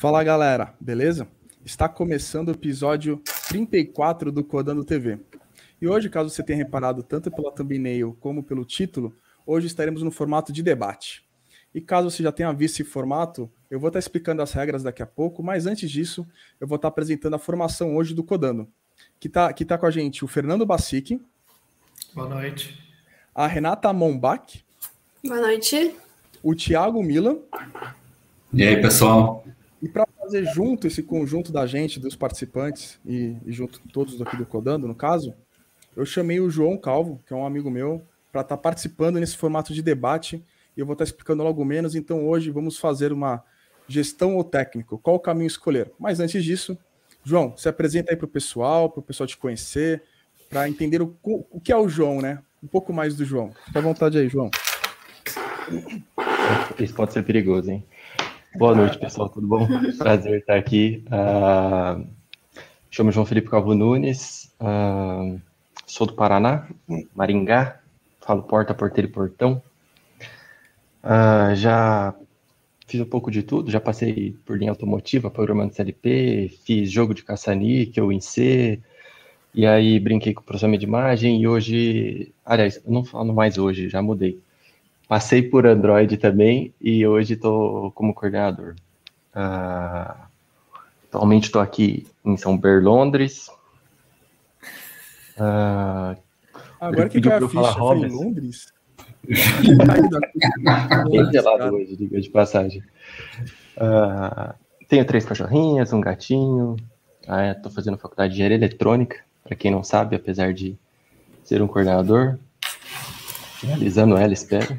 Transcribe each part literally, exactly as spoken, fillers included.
Fala galera, beleza? Está começando o episódio trinta e quatro do Codando T V. E hoje, caso você tenha reparado tanto pela thumbnail como pelo título, hoje estaremos no formato de debate. E caso você já tenha visto esse formato, eu vou estar explicando as regras daqui a pouco, mas antes disso, eu vou estar apresentando a formação hoje do Codando. Que está que tá com a gente o Fernando Bassic. Boa noite. A Renata Mombach. Boa noite. O Thiago Milan. E aí, pessoal? E para fazer junto esse conjunto da gente, dos participantes, e, e junto todos aqui do Codando, no caso, eu chamei o João Calvo, que é um amigo meu, para estar participando nesse formato de debate, e eu vou estar explicando logo menos. Então hoje vamos fazer uma gestão ou técnico, qual o caminho escolher. Mas antes disso, João, se apresenta aí para o pessoal, para o pessoal te conhecer, para entender o, o que é o João, né? Um pouco mais do João. Fica à vontade aí, João. Isso pode ser perigoso, hein? Boa noite, pessoal, tudo bom? Prazer estar aqui. Uh, chamo João Felipe Calvo Nunes, uh, sou do Paraná, Maringá, falo porta, porteiro e portão. Uh, já fiz um pouco de tudo, já passei por linha automotiva, programando C L P, fiz jogo de caça-níquel em C, e aí brinquei com processamento de imagem, e hoje, aliás, eu não falo mais hoje, já mudei. Passei por Android também e hoje estou como coordenador. Uh, atualmente estou aqui em São Berlondres. Uh, Agora que caiu a ficha, foi em Londres? Bem gelado hoje, diga de passagem. Uh, tenho três cachorrinhas, um gatinho. Estou uh, fazendo faculdade de engenharia eletrônica, para quem não sabe, apesar de ser um coordenador. Finalizando ela, espero.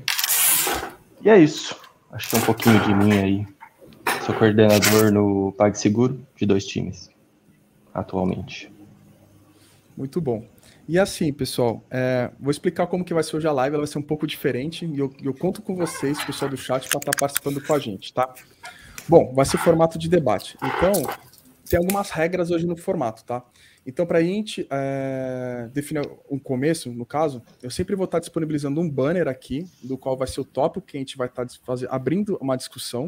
E é isso. Acho que é um pouquinho de mim aí. Sou coordenador no PagSeguro de dois times, atualmente. Muito bom. E assim, pessoal, é, vou explicar como que vai ser hoje a live. Ela vai ser um pouco diferente e eu, eu conto com vocês, pessoal do chat, para estar participando com a gente, tá? Bom, vai ser formato de debate. Então, tem algumas regras hoje no formato, tá? Então, para a gente é, definir um começo, no caso, eu sempre vou estar disponibilizando um banner aqui, do qual vai ser o tópico que a gente vai estar fazer, abrindo uma discussão,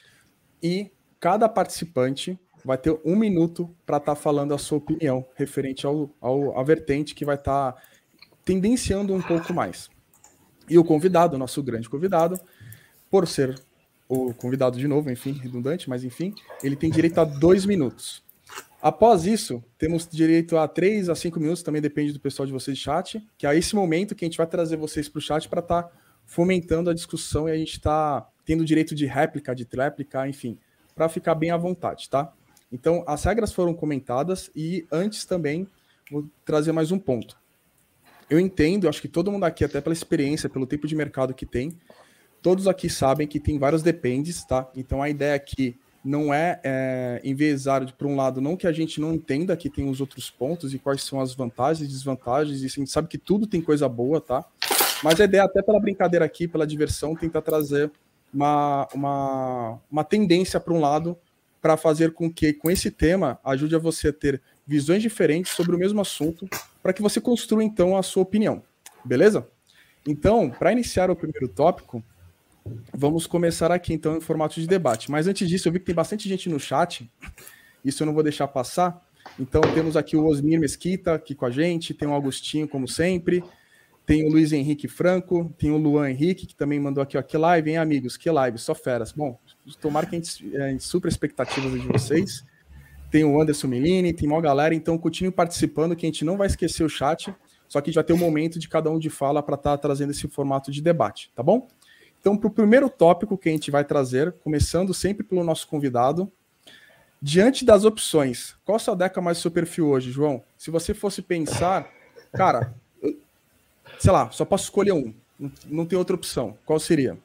e cada participante vai ter um minuto para estar falando a sua opinião referente ao, ao, à vertente que vai estar tendenciando um pouco mais. E o convidado, o nosso grande convidado, por ser o convidado de novo, enfim, redundante, mas enfim, ele tem direito a dois minutos. Após isso, temos direito a três a cinco minutos, também depende do pessoal de vocês de chat, que é esse momento que a gente vai trazer vocês para o chat para estar tá fomentando a discussão e a gente está tendo direito de réplica, de tréplica, enfim, para ficar bem à vontade, tá? Então, as regras foram comentadas e antes também vou trazer mais um ponto. Eu entendo, acho que todo mundo aqui, até pela experiência, pelo tipo de mercado que tem, todos aqui sabem que tem vários dependes, tá? Então, a ideia aqui não é, é enviesar para um lado, não que a gente não entenda que tem os outros pontos e quais são as vantagens e desvantagens, e a gente sabe que tudo tem coisa boa, tá? Mas a ideia, até pela brincadeira aqui, pela diversão, tentar trazer uma, uma, uma tendência para um lado para fazer com que, com esse tema, ajude a você a ter visões diferentes sobre o mesmo assunto, para que você construa, então, a sua opinião. Beleza? Então, para iniciar o primeiro tópico, vamos começar aqui, então, em formato de debate. Mas antes disso, eu vi que tem bastante gente no chat, isso eu não vou deixar passar. Então, temos aqui o Osmir Mesquita aqui com a gente, tem o Augustinho, como sempre, tem o Luiz Henrique Franco, tem o Luan Henrique, que também mandou aqui, ó, que live, hein, amigos? Que live, só feras. Bom, tomara que a gente é, super expectativas de vocês. Tem o Anderson Melini, tem uma galera, então continue participando, que a gente não vai esquecer o chat, só que já tem um momento de cada um de fala para estar tá trazendo esse formato de debate, tá bom? Então, para o primeiro tópico que a gente vai trazer, começando sempre pelo nosso convidado, diante das opções, qual se adequa mais ao seu perfil hoje, João? Se você fosse pensar, cara, eu, sei lá, só posso escolher um, não, não tem outra opção, qual seria?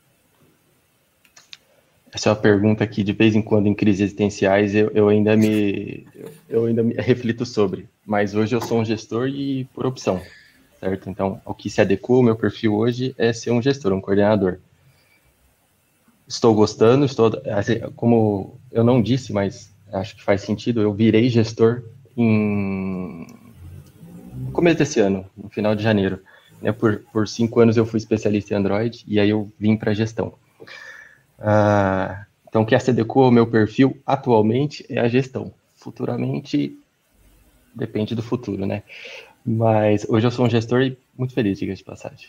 Essa é uma pergunta que, de vez em quando, em crises existenciais, eu, eu, ainda, me, eu ainda me reflito sobre, mas hoje eu sou um gestor e por opção. Certo? Então, o que se adequa ao meu perfil hoje é ser um gestor, um coordenador. Estou gostando, estou, assim, como eu não disse, mas acho que faz sentido, eu virei gestor em no começo desse ano, no final de janeiro. Né? Por, por cinco anos eu fui especialista em Android e aí eu vim para gestão. Uh, Então, o que adequa ao meu perfil atualmente é a gestão. Futuramente, depende do futuro, né? Mas hoje eu sou um gestor e muito feliz, diga de passagem.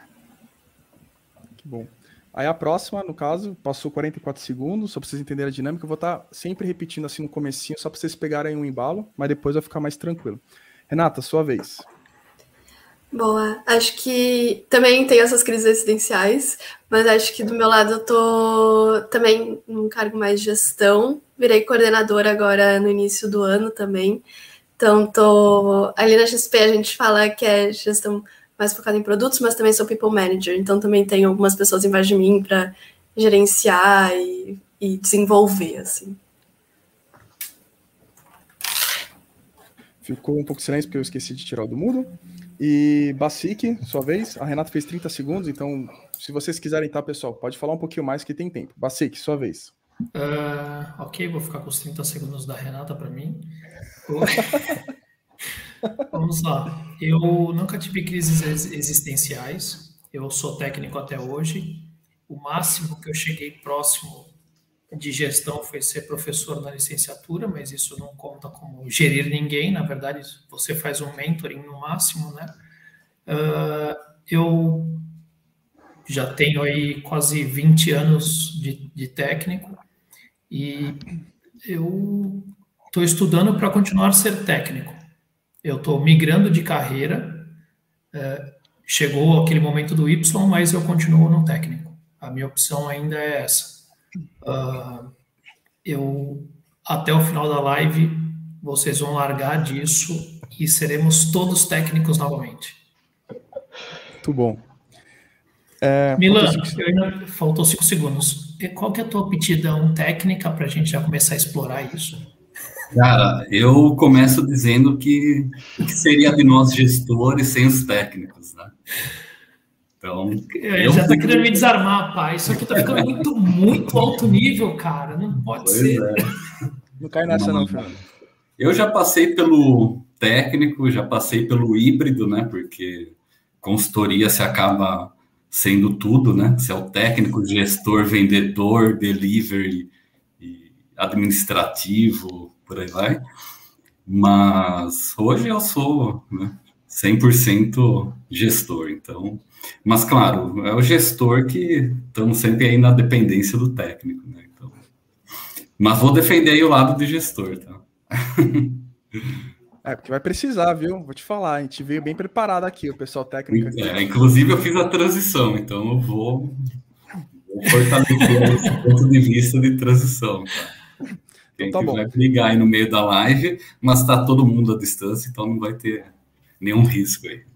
Que bom. Aí a próxima, no caso, passou quarenta e quatro segundos, só para vocês entenderem a dinâmica, eu vou estar sempre repetindo assim no comecinho, só para vocês pegarem um embalo, mas depois vai ficar mais tranquilo. Renata, sua vez. Boa, acho que também tenho essas crises existenciais, mas acho que do meu lado eu tô também num cargo mais de gestão, virei coordenadora agora no início do ano também, então tô ali na X P a gente fala que é gestão mais focada em produtos, mas também sou people manager, então também tenho algumas pessoas embaixo de mim para gerenciar e, e desenvolver, assim. Ficou um pouco de silêncio porque eu esqueci de tirar o do mudo. E Basic, sua vez. A Renata fez trinta segundos, então se vocês quiserem, tá, pessoal, pode falar um pouquinho mais que tem tempo. Basic, sua vez. Uh, ok, vou ficar com os trinta segundos da Renata para mim. Vamos lá. Eu nunca tive crises existenciais. Eu sou técnico até hoje. O máximo que eu cheguei próximo de gestão foi ser professor na licenciatura, mas isso não conta como gerir ninguém. Na verdade, você faz um mentoring no máximo, né? Uh, eu já tenho aí quase vinte anos de, de técnico e eu estou estudando para continuar a ser técnico. Eu estou migrando de carreira, é, chegou aquele momento do Y, mas eu continuo no técnico. A minha opção ainda é essa. Uh, eu, até o final da live, vocês vão largar disso e seremos todos técnicos novamente. Muito bom. É, Milan, faltou ainda, faltou cinco segundos. Qual que é a tua aptidão técnica para a gente já começar a explorar isso? Cara, eu começo dizendo que o que seria de nós gestores sem os técnicos, né? Então, eu já tá querendo me desarmar, pai. Isso aqui tá ficando muito, muito alto nível, cara. Não pode pois ser. É. Não cai nessa não, Fernando. Eu já passei pelo técnico, já passei pelo híbrido, né? Porque consultoria se acaba sendo tudo, né? Você é o técnico, gestor, vendedor, delivery, e administrativo, por aí vai. Mas hoje eu sou, né, cem por cento gestor, então... Mas, claro, é o gestor que estamos sempre aí na dependência do técnico, né? Então, mas vou defender aí o lado de gestor, tá? É, porque vai precisar, viu? Vou te falar, a gente veio bem preparado aqui, o pessoal técnico aqui. É, inclusive, eu fiz a transição, então eu vou, vou fortalecer esse ponto de vista de transição, tá? Quem Então tá vai bom. brigar aí no meio da live, mas está todo mundo à distância, então não vai ter nenhum risco aí.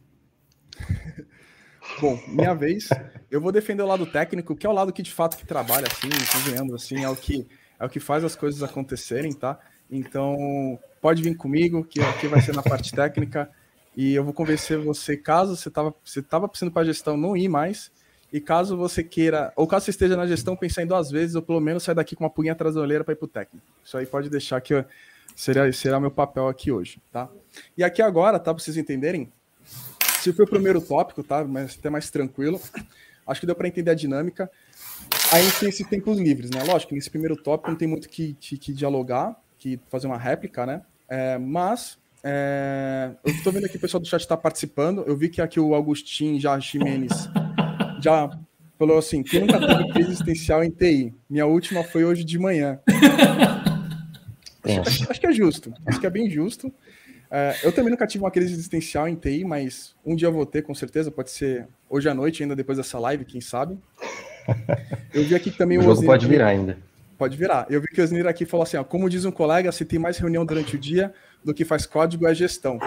Bom, minha vez, eu vou defender o lado técnico, que é o lado que de fato que trabalha, assim, convenhamos, assim, é o que, é o que faz as coisas acontecerem, tá? Então, pode vir comigo, que aqui vai ser na parte técnica, e eu vou convencer você, caso você estava você tava precisando para a gestão, não ir mais, e caso você queira, ou caso você esteja na gestão, pensar em duas vezes, ou pelo menos sair daqui com uma pulguinha atrás da orelha para ir para o técnico. Isso aí pode deixar que eu, será, será meu papel aqui hoje, tá? E aqui agora, tá, para vocês entenderem, se foi o primeiro tópico, tá? Mas até mais tranquilo. Acho que deu para entender a dinâmica. Aí a gente tem esses tempos livres, né? Lógico que nesse primeiro tópico não tem muito que, que, que dialogar, que fazer uma réplica, né? É, mas é, eu estou vendo aqui o pessoal do chat está participando. Eu vi que aqui o Agostinho já Ximenes já falou assim: quem nunca teve crise existencial em T I? Minha última foi hoje de manhã. Acho, acho que é justo. Acho que é bem justo. É, eu também nunca tive uma crise existencial em T I, mas um dia eu vou ter, com certeza. Pode ser hoje à noite, ainda depois dessa live, quem sabe. Eu vi aqui que também o o jogo Osnir pode também... virar ainda. Pode virar. Eu vi que o Osnir aqui falou assim, ó, como diz um colega, se tem mais reunião durante o dia do que faz código é gestão.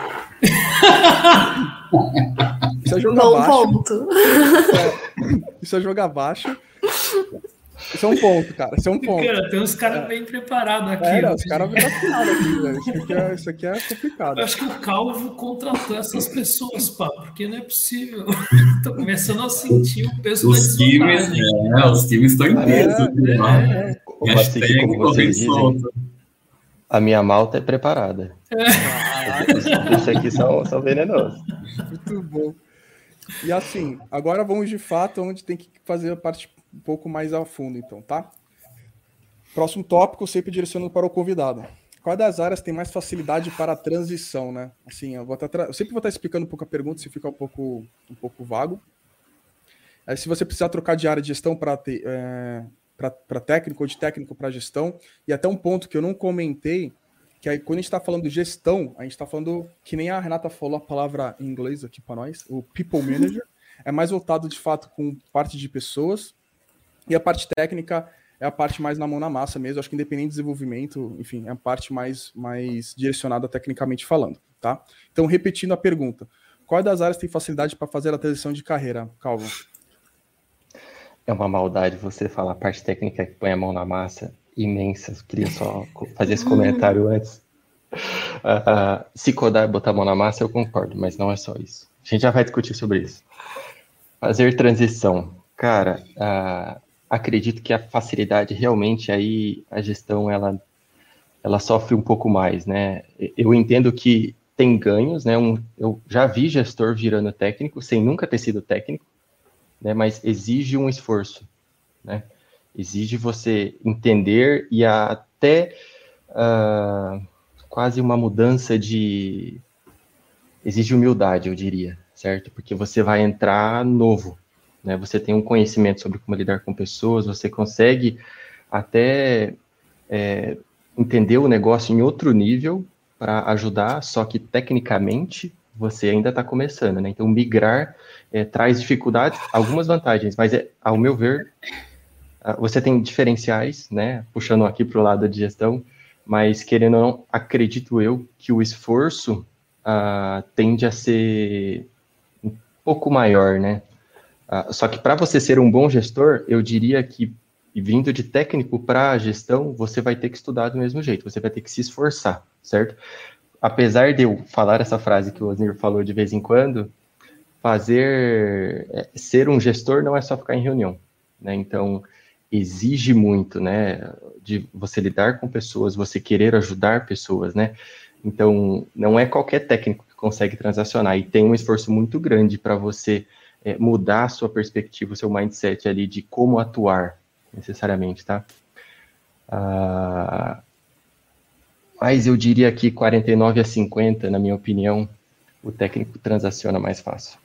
Isso é jogo Bom abaixo. ponto. É, isso é jogo abaixo. Isso é um ponto, cara. Isso é um ponto. Cara, tem uns caras é. bem preparados aqui. É, não, os caras bem preparados aqui, velho. Isso aqui, é, isso aqui é complicado. Eu acho que o Calvo contratou essas pessoas, pá, porque não é possível. Tô começando a sentir o peso os da times, é, os times estão em peso. É, é. O Basic, como vocês dizem, a minha malta é preparada. É. Esse aqui são, são venenosos. Muito bom. E assim, agora vamos de fato onde tem que fazer a parte um pouco mais a fundo, então, tá? Próximo tópico, sempre direcionando para o convidado. Qual das áreas tem mais facilidade para a transição, né? Assim, eu, vou estar tra... eu sempre vou estar explicando um pouco a pergunta, se fica um pouco, um pouco vago. É, se você precisar trocar de área de gestão para é, para técnico ou de técnico para gestão, e até um ponto que eu não comentei, que aí quando a gente está falando de gestão, a gente está falando, que nem a Renata falou a palavra em inglês aqui para nós, o People Manager, é mais voltado de fato com parte de pessoas, e a parte técnica é a parte mais na mão na massa mesmo, acho que independente do desenvolvimento, enfim, é a parte mais, mais direcionada tecnicamente falando, tá? Então, repetindo a pergunta, qual das áreas tem facilidade para fazer a transição de carreira, Calvo? É uma maldade você falar a parte técnica que põe a mão na massa, imensa. Eu queria só fazer esse comentário antes. Uh, uh, se codar e botar a mão na massa, eu concordo, mas não é só isso. A gente já vai discutir sobre isso. Fazer transição. Cara, uh, acredito que a facilidade, realmente, aí a gestão, ela, ela sofre um pouco mais, né? Eu entendo que tem ganhos, né? Um, eu já vi gestor virando técnico, sem nunca ter sido técnico, né, mas exige um esforço, né? Exige você entender e até uh, quase uma mudança de... Exige humildade, eu diria, certo? Porque você vai entrar novo, né? Você tem um conhecimento sobre como lidar com pessoas, você consegue até é, entender o negócio em outro nível para ajudar, só que tecnicamente você ainda está começando, né? Então, migrar é, traz dificuldades, algumas vantagens, mas, é, ao meu ver, você tem diferenciais, né? Puxando aqui para o lado de gestão, mas, querendo ou não, acredito eu que o esforço uh, tende a ser um pouco maior, né? Uh, só que para você ser um bom gestor, eu diria que, vindo de técnico para gestão, você vai ter que estudar do mesmo jeito, você vai ter que se esforçar, certo? Apesar de eu falar essa frase que o Osnir falou de vez em quando, fazer, é, ser um gestor não é só ficar em reunião, né? Então, exige muito, né? De você lidar com pessoas, você querer ajudar pessoas, né? Então, não é qualquer técnico que consegue transacionar, e tem um esforço muito grande para você é, mudar a sua perspectiva, o seu mindset ali de como atuar, necessariamente, tá? Ah... Mas eu diria que quarenta e nove a cinquenta, na minha opinião, o técnico transaciona mais fácil.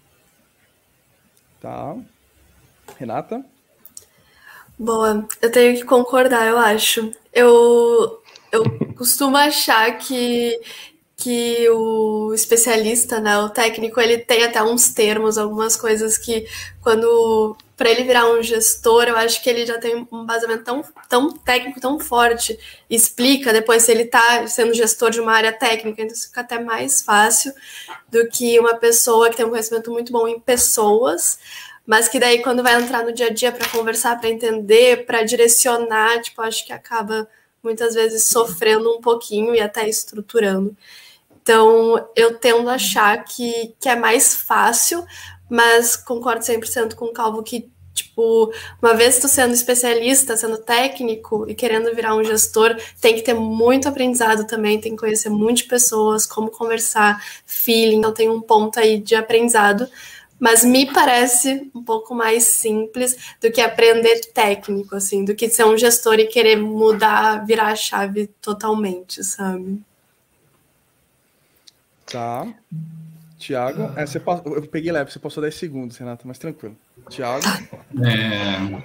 Tá. Renata? Boa, eu tenho que concordar, eu acho. Eu, eu costumo achar que, que o especialista, né, o técnico, ele tem até uns termos, algumas coisas que, quando... para ele virar um gestor, eu acho que ele já tem um embasamento tão, tão técnico, tão forte, e explica depois se ele está sendo gestor de uma área técnica, então isso fica até mais fácil do que uma pessoa que tem um conhecimento muito bom em pessoas, mas que daí quando vai entrar no dia a dia para conversar, para entender, para direcionar, tipo, acho que acaba muitas vezes sofrendo um pouquinho e até estruturando. Então, eu tendo a achar que, que é mais fácil, mas concordo cem por cento com o Calvo que, tipo, uma vez tu sendo especialista, sendo técnico e querendo virar um gestor, tem que ter muito aprendizado também, tem que conhecer muitas pessoas, como conversar, feeling, então tem um ponto aí de aprendizado, mas me parece um pouco mais simples do que aprender técnico, assim, do que ser um gestor e querer mudar, virar a chave totalmente, sabe? Tá. Tiago, é, você passou, eu peguei leve, você passou dez segundos, Renata, mas tranquilo. Tiago? É,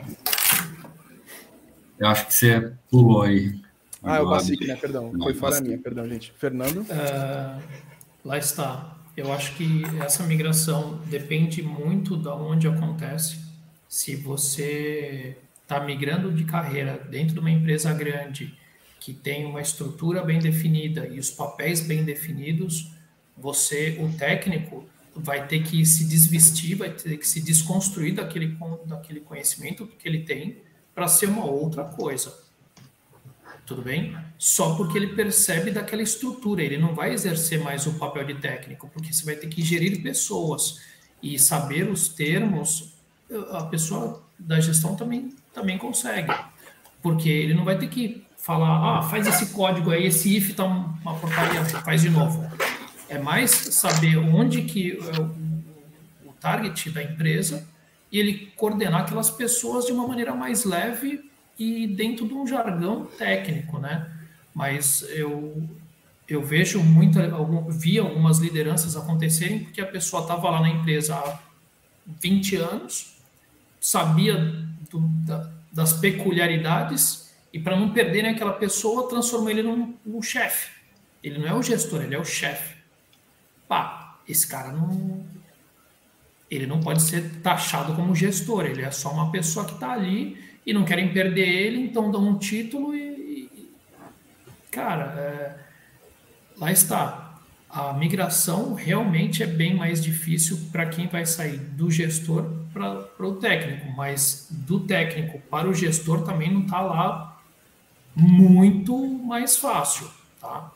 eu acho que você pulou aí. Ah, eu passei aqui, né? Perdão. Foi fora a minha, perdão, gente. Fernando? Uh, lá está. Eu acho que essa migração depende muito de onde acontece. Se você está migrando de carreira dentro de uma empresa grande, que tem uma estrutura bem definida e os papéis bem definidos, você, o técnico, vai ter que se desvestir, vai ter que se desconstruir daquele, daquele conhecimento que ele tem para ser uma outra coisa. Tudo bem? Só porque ele percebe daquela estrutura, ele não vai exercer mais o papel de técnico, porque você vai ter que gerir pessoas e saber os termos, a pessoa da gestão também, também consegue, porque ele não vai ter que falar, ah, faz esse código aí, esse if tá uma porcaria, faz de novo. É mais saber onde que é o, o target da empresa e ele coordenar aquelas pessoas de uma maneira mais leve e dentro de um jargão técnico, né? Mas eu, eu vejo muita, algum, vi algumas lideranças acontecerem porque a pessoa estava lá na empresa há vinte anos, sabia do, da, das peculiaridades, e para não perderem aquela pessoa, transformou ele num, num chefe. Ele não é o gestor, ele é o chefe. Pá, esse cara não... Ele não pode ser taxado como gestor, ele é só uma pessoa que está ali e não querem perder ele, então dão um título e... e cara, é, lá está. A migração realmente é bem mais difícil para quem vai sair do gestor para o técnico, mas do técnico para o gestor também não está lá muito mais fácil, tá?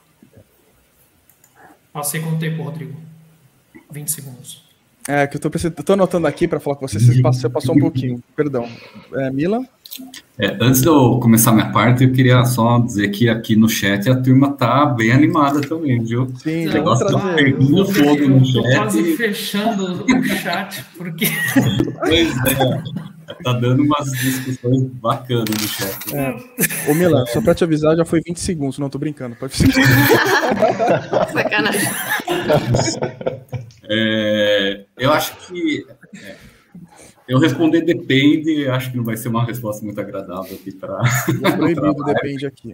Passei quanto tempo, Rodrigo? vinte segundos. É, que eu tô, eu tô anotando aqui para falar com você, você passou, passou um pouquinho, perdão. É, Mila? É, antes de eu começar minha parte, eu queria só dizer que aqui no chat a turma tá bem animada também, viu? Sim, o já negócio vou tá trazer. pegando fogo no chat. Eu tô quase fechando o chat, porque... Pois é. Tá dando umas discussões bacanas no chat. É. Ô, Milan, só pra te avisar, já foi vinte segundos, não tô brincando. Pode ser. Sacanagem. É, eu acho que é, eu responder depende, acho que não vai ser uma resposta muito agradável aqui para. É proibido, depende aqui.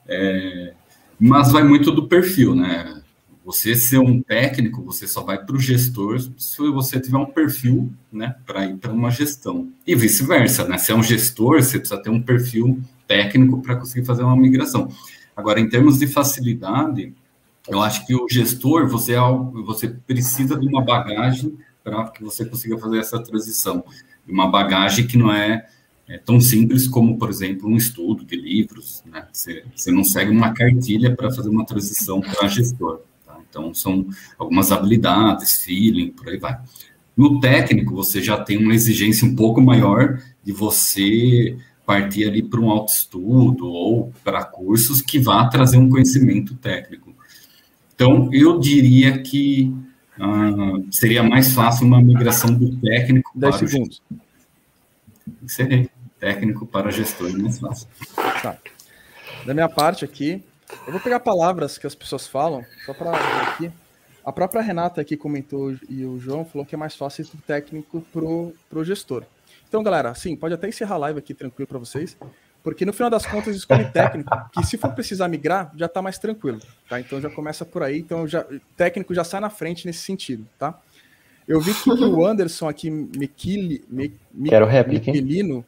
É, mas vai muito do perfil, né? Você ser um técnico, você só vai para o gestor se você tiver um perfil, né, para ir para uma gestão. E vice-versa, né? Se é um gestor, você precisa ter um perfil técnico para conseguir fazer uma migração. Agora, em termos de facilidade, eu acho que o gestor, você, é, você precisa de uma bagagem para que você consiga fazer essa transição. Uma bagagem que não é, é tão simples como, por exemplo, um estudo de livros, né? Você, você não segue uma cartilha para fazer uma transição para gestor. Então, são algumas habilidades, feeling, por aí vai. No técnico, você já tem uma exigência um pouco maior de você partir ali para um autoestudo ou para cursos que vá trazer um conhecimento técnico. Então, eu diria que uh, seria mais fácil uma migração do técnico dez para segundos. o gestor. Seria técnico para gestor, mais fácil. Tá. Da minha parte aqui, eu vou pegar palavras que as pessoas falam, só para ver aqui. A própria Renata aqui comentou e o João falou que é mais fácil do técnico pro, pro gestor. Então, galera, sim, pode até encerrar a live aqui tranquilo para vocês, porque no final das contas escolhe técnico, que se for precisar migrar, já tá mais tranquilo, tá? Então já começa por aí, então já, técnico já sai na frente nesse sentido, tá? Eu vi que, que o Anderson aqui, Miquili, Mi, Mi, Quero réplica, Miquelino,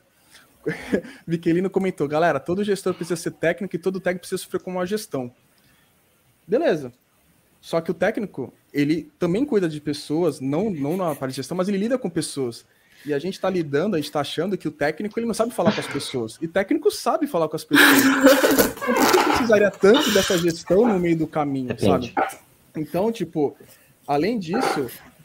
Miquelino comentou, galera, todo gestor precisa ser técnico e todo técnico precisa sofrer com uma gestão. Beleza. Só que o técnico, ele também cuida de pessoas, não, não na parte de gestão, mas ele lida com pessoas. E a gente está lidando, a gente está achando que o técnico ele não sabe falar com as pessoas. E técnico sabe falar com as pessoas. Então, por que precisaria tanto dessa gestão no meio do caminho, Depende. sabe? Então, tipo, além disso,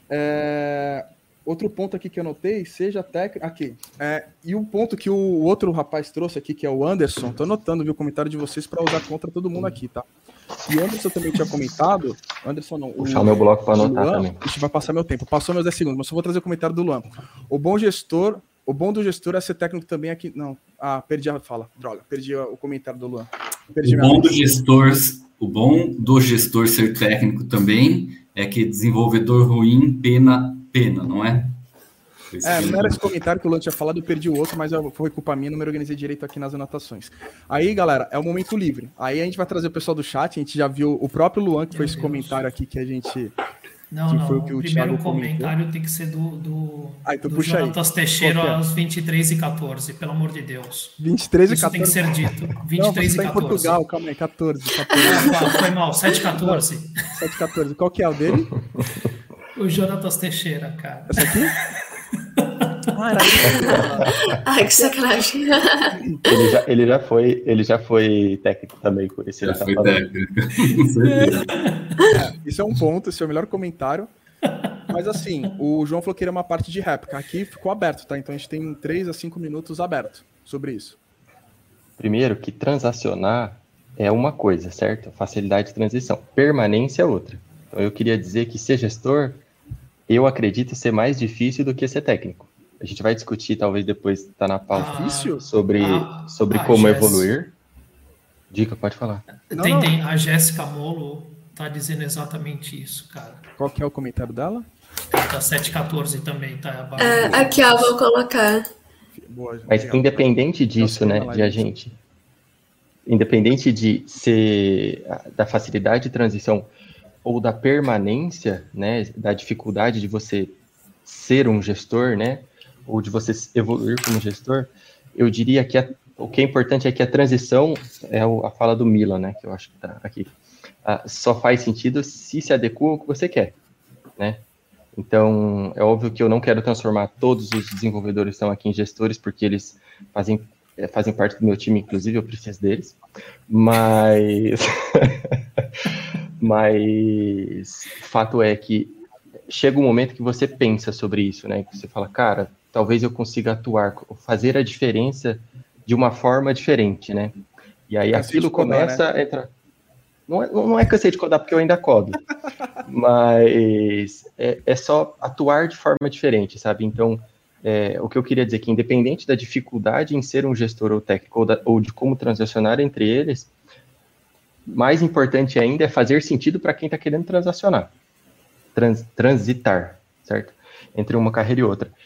é... outro ponto aqui que eu anotei, seja técnico... Aqui. É... E um ponto que o outro rapaz trouxe aqui, que é o Anderson, tô anotando, viu, o comentário de vocês para usar contra todo mundo aqui, tá? E o Anderson também tinha comentado, Anderson não, Puxar o meu bloco para anotar Luan, também. Isso vai passar meu tempo, passou meus dez segundos, mas só vou trazer o comentário do Luan. O bom gestor, o bom do gestor é ser técnico também aqui, não, ah, perdi a fala, droga, perdi o comentário do Luan. Perdi o bom do gestor, o bom do gestor ser técnico também é que desenvolvedor ruim pena, pena, não é? É, não era esse comentário que o Luan tinha falado, eu perdi o outro, mas foi culpa minha, não me organizei direito aqui nas anotações. Aí, galera, é o momento livre. Aí a gente vai trazer o pessoal do chat, a gente já viu o próprio Luan, que foi esse comentário aqui que a gente... Não, que não, foi o, que o, o primeiro Thiago comentário comentou. tem que ser do, do, ah, então do puxa Jonatas aí. Teixeira é? às vinte e três e quatorze, pelo amor de Deus. vinte e três e Isso quatorze. tem que ser dito. vinte e três não, você e tá quatorze. em Portugal, calma aí, quatorze. quatorze. Ah, foi mal, sete e quatorze. sete e quatorze. Qual que é o dele? O Jonatas Teixeira, cara. Essa aqui? Ah, era isso. Ai, que sacanagem. Ele já, ele já foi, ele já foi técnico também, por isso ele Já tá foi falando. técnico. Com certeza. É, isso é um ponto, esse é o melhor comentário. Mas assim, o João falou que era uma parte de réplica. Aqui ficou aberto, tá? Então a gente tem três a cinco minutos aberto sobre isso. Primeiro, que transacionar é uma coisa, certo? Facilidade de transição. Permanência é outra. Então eu queria dizer que ser gestor, eu acredito ser mais difícil do que ser técnico. A gente vai discutir, talvez depois tá na pauta, Ah, sobre, a- sobre a como Jess- evoluir. Dica, pode falar. Não, Tem, não. tem, a Jéssica Molo tá dizendo exatamente isso, cara. Qual que é o comentário dela? Ela tá sete quatorze também, tá abaixo. É, aqui, ó, vou colocar. Boa, Mas legal. independente disso, sei né, na de live a isso. gente, independente de ser da facilidade de transição ou da permanência, né, da dificuldade de você ser um gestor, né, ou de você evoluir como gestor, eu diria que a, o que é importante é que a transição é o, a fala do Milan, né, que eu acho que tá aqui, ah, só faz sentido se se adequa ao que você quer, né? Então, é óbvio que eu não quero transformar todos os desenvolvedores que estão aqui em gestores, porque eles fazem, eh, fazem parte do meu time, inclusive eu preciso deles, mas, mas fato é que chega um momento que você pensa sobre isso, né? Que você fala, cara, talvez eu consiga atuar, fazer a diferença de uma forma diferente, né? E aí Cansei aquilo de codar, começa a entrar... Não é, não é cansei de codar porque eu ainda codo, mas é, é só atuar de forma diferente, sabe? Então, é, o que eu queria dizer é que independente da dificuldade em ser um gestor ou técnico, ou, da, ou de como transacionar entre eles, mais importante ainda é fazer sentido para quem está querendo transacionar, trans, transitar, certo? Entre uma carreira e outra.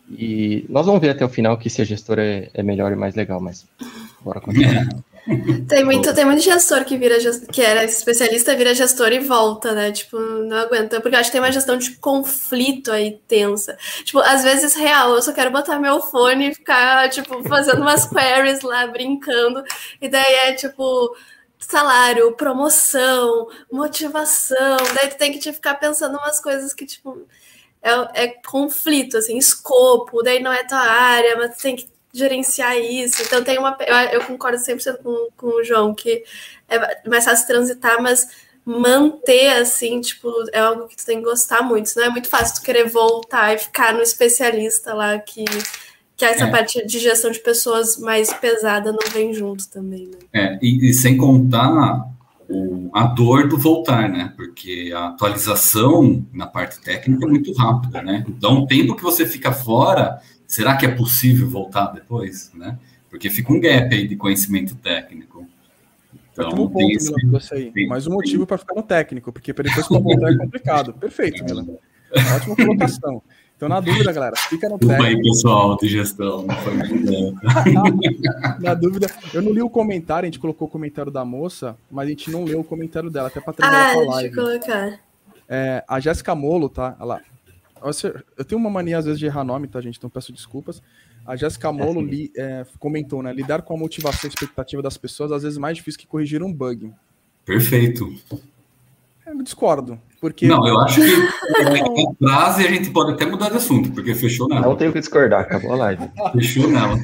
E nós vamos ver até o final que ser gestor é, é melhor e mais legal, mas bora continuar. Tem muito, tem muito gestor que vira gest- que era especialista, vira gestor e volta, né? Tipo, não aguenta. Porque eu acho que tem uma gestão de conflito aí tensa. Tipo, às vezes, real, eu só quero botar meu fone e ficar, tipo, fazendo umas queries lá, brincando. E daí é, tipo, salário, promoção, motivação. Daí tu tem que te ficar pensando umas coisas que, tipo, é, é conflito, assim, escopo. Daí não é tua área, mas tu tem que gerenciar isso. Então tem uma. Eu, eu concordo cem por cento com, com o João, que é mais fácil transitar, mas manter assim, tipo, é algo que tu tem que gostar muito. Não é muito fácil tu querer voltar e ficar no especialista lá, que, que essa É. parte de gestão de pessoas mais pesada não vem junto também, né? É, e, e sem contar o, a dor do voltar, né? Porque a atualização na parte técnica é muito rápida, né? Então, o tempo que você fica fora, será que é possível voltar depois, né? Porque fica um gap aí de conhecimento técnico. Então, Ótimo tem ponto, esse- Milan, pra você aí. tem- Mais um motivo para ficar no técnico, porque para depois para voltar é complicado. Perfeito, Milan. Ótima colocação. Então, na dúvida, galera, fica no Desculpa aí, técnico. pessoal, de gestão. Não foi minha ideia. Na dúvida, eu não li o comentário, a gente colocou o comentário da moça, mas a gente não leu o comentário dela, até para terminar Ah, com a deixa eu live. colocar. É, a Jéssica Molo, tá? Ela, você- eu tenho uma mania, às vezes, de errar nome, tá, gente? Então peço desculpas. A Jéssica Molo sim. li- é, comentou, né? Lidar com a motivação e expectativa das pessoas, às vezes, é mais difícil que corrigir um bug. Perfeito. Eu discordo, porque... Não, eu acho que a frase a gente pode até mudar de assunto, porque fechou nela. Não tenho o que discordar, acabou a live. Fechou nela.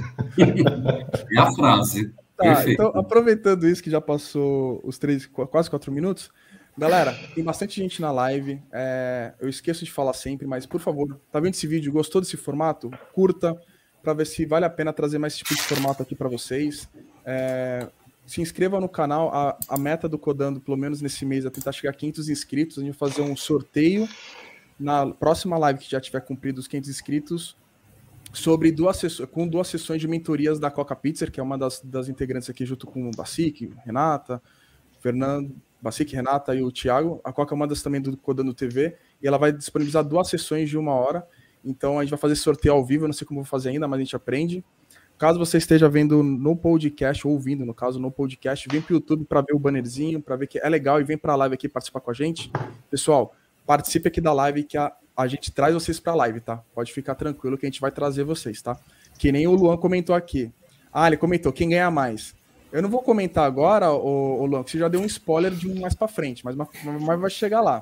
É a frase. Tá, Perfeito. então, aproveitando isso que já passou os três, qu- quase quatro minutos, galera, tem bastante gente na live, é, eu esqueço de falar sempre, mas por favor, tá vendo esse vídeo, gostou desse formato? Curta, para ver se vale a pena trazer mais esse tipo de formato aqui para vocês. É, se inscreva no canal, a, a meta do Codando, pelo menos nesse mês, é tentar chegar a quinhentos inscritos, a gente vai fazer um sorteio na próxima live que já tiver cumprido os quinhentos inscritos, sobre duas sessões, com duas sessões de mentorias da Coca Pizza, que é uma das, das integrantes aqui, junto com o Bacic, Renata, Fernando, Bacic, Renata e o Thiago. A Coca é uma das também do Codando T V, e ela vai disponibilizar duas sessões de uma hora. Então a gente vai fazer esse sorteio ao vivo, eu não sei como vou fazer ainda, mas a gente aprende. Caso você esteja vendo no podcast, ou ouvindo, no caso, no podcast, vem pro YouTube para ver o bannerzinho, para ver que é legal, e vem pra live aqui participar com a gente. Pessoal, participe aqui da live que a, a gente traz vocês pra live, tá? Pode ficar tranquilo que a gente vai trazer vocês, tá? Que nem o Luan comentou aqui. Ah, ele comentou, quem ganha mais? Eu não vou comentar agora, o, o Luan, que você já deu um spoiler de um mais pra frente, mas, mas vai chegar lá.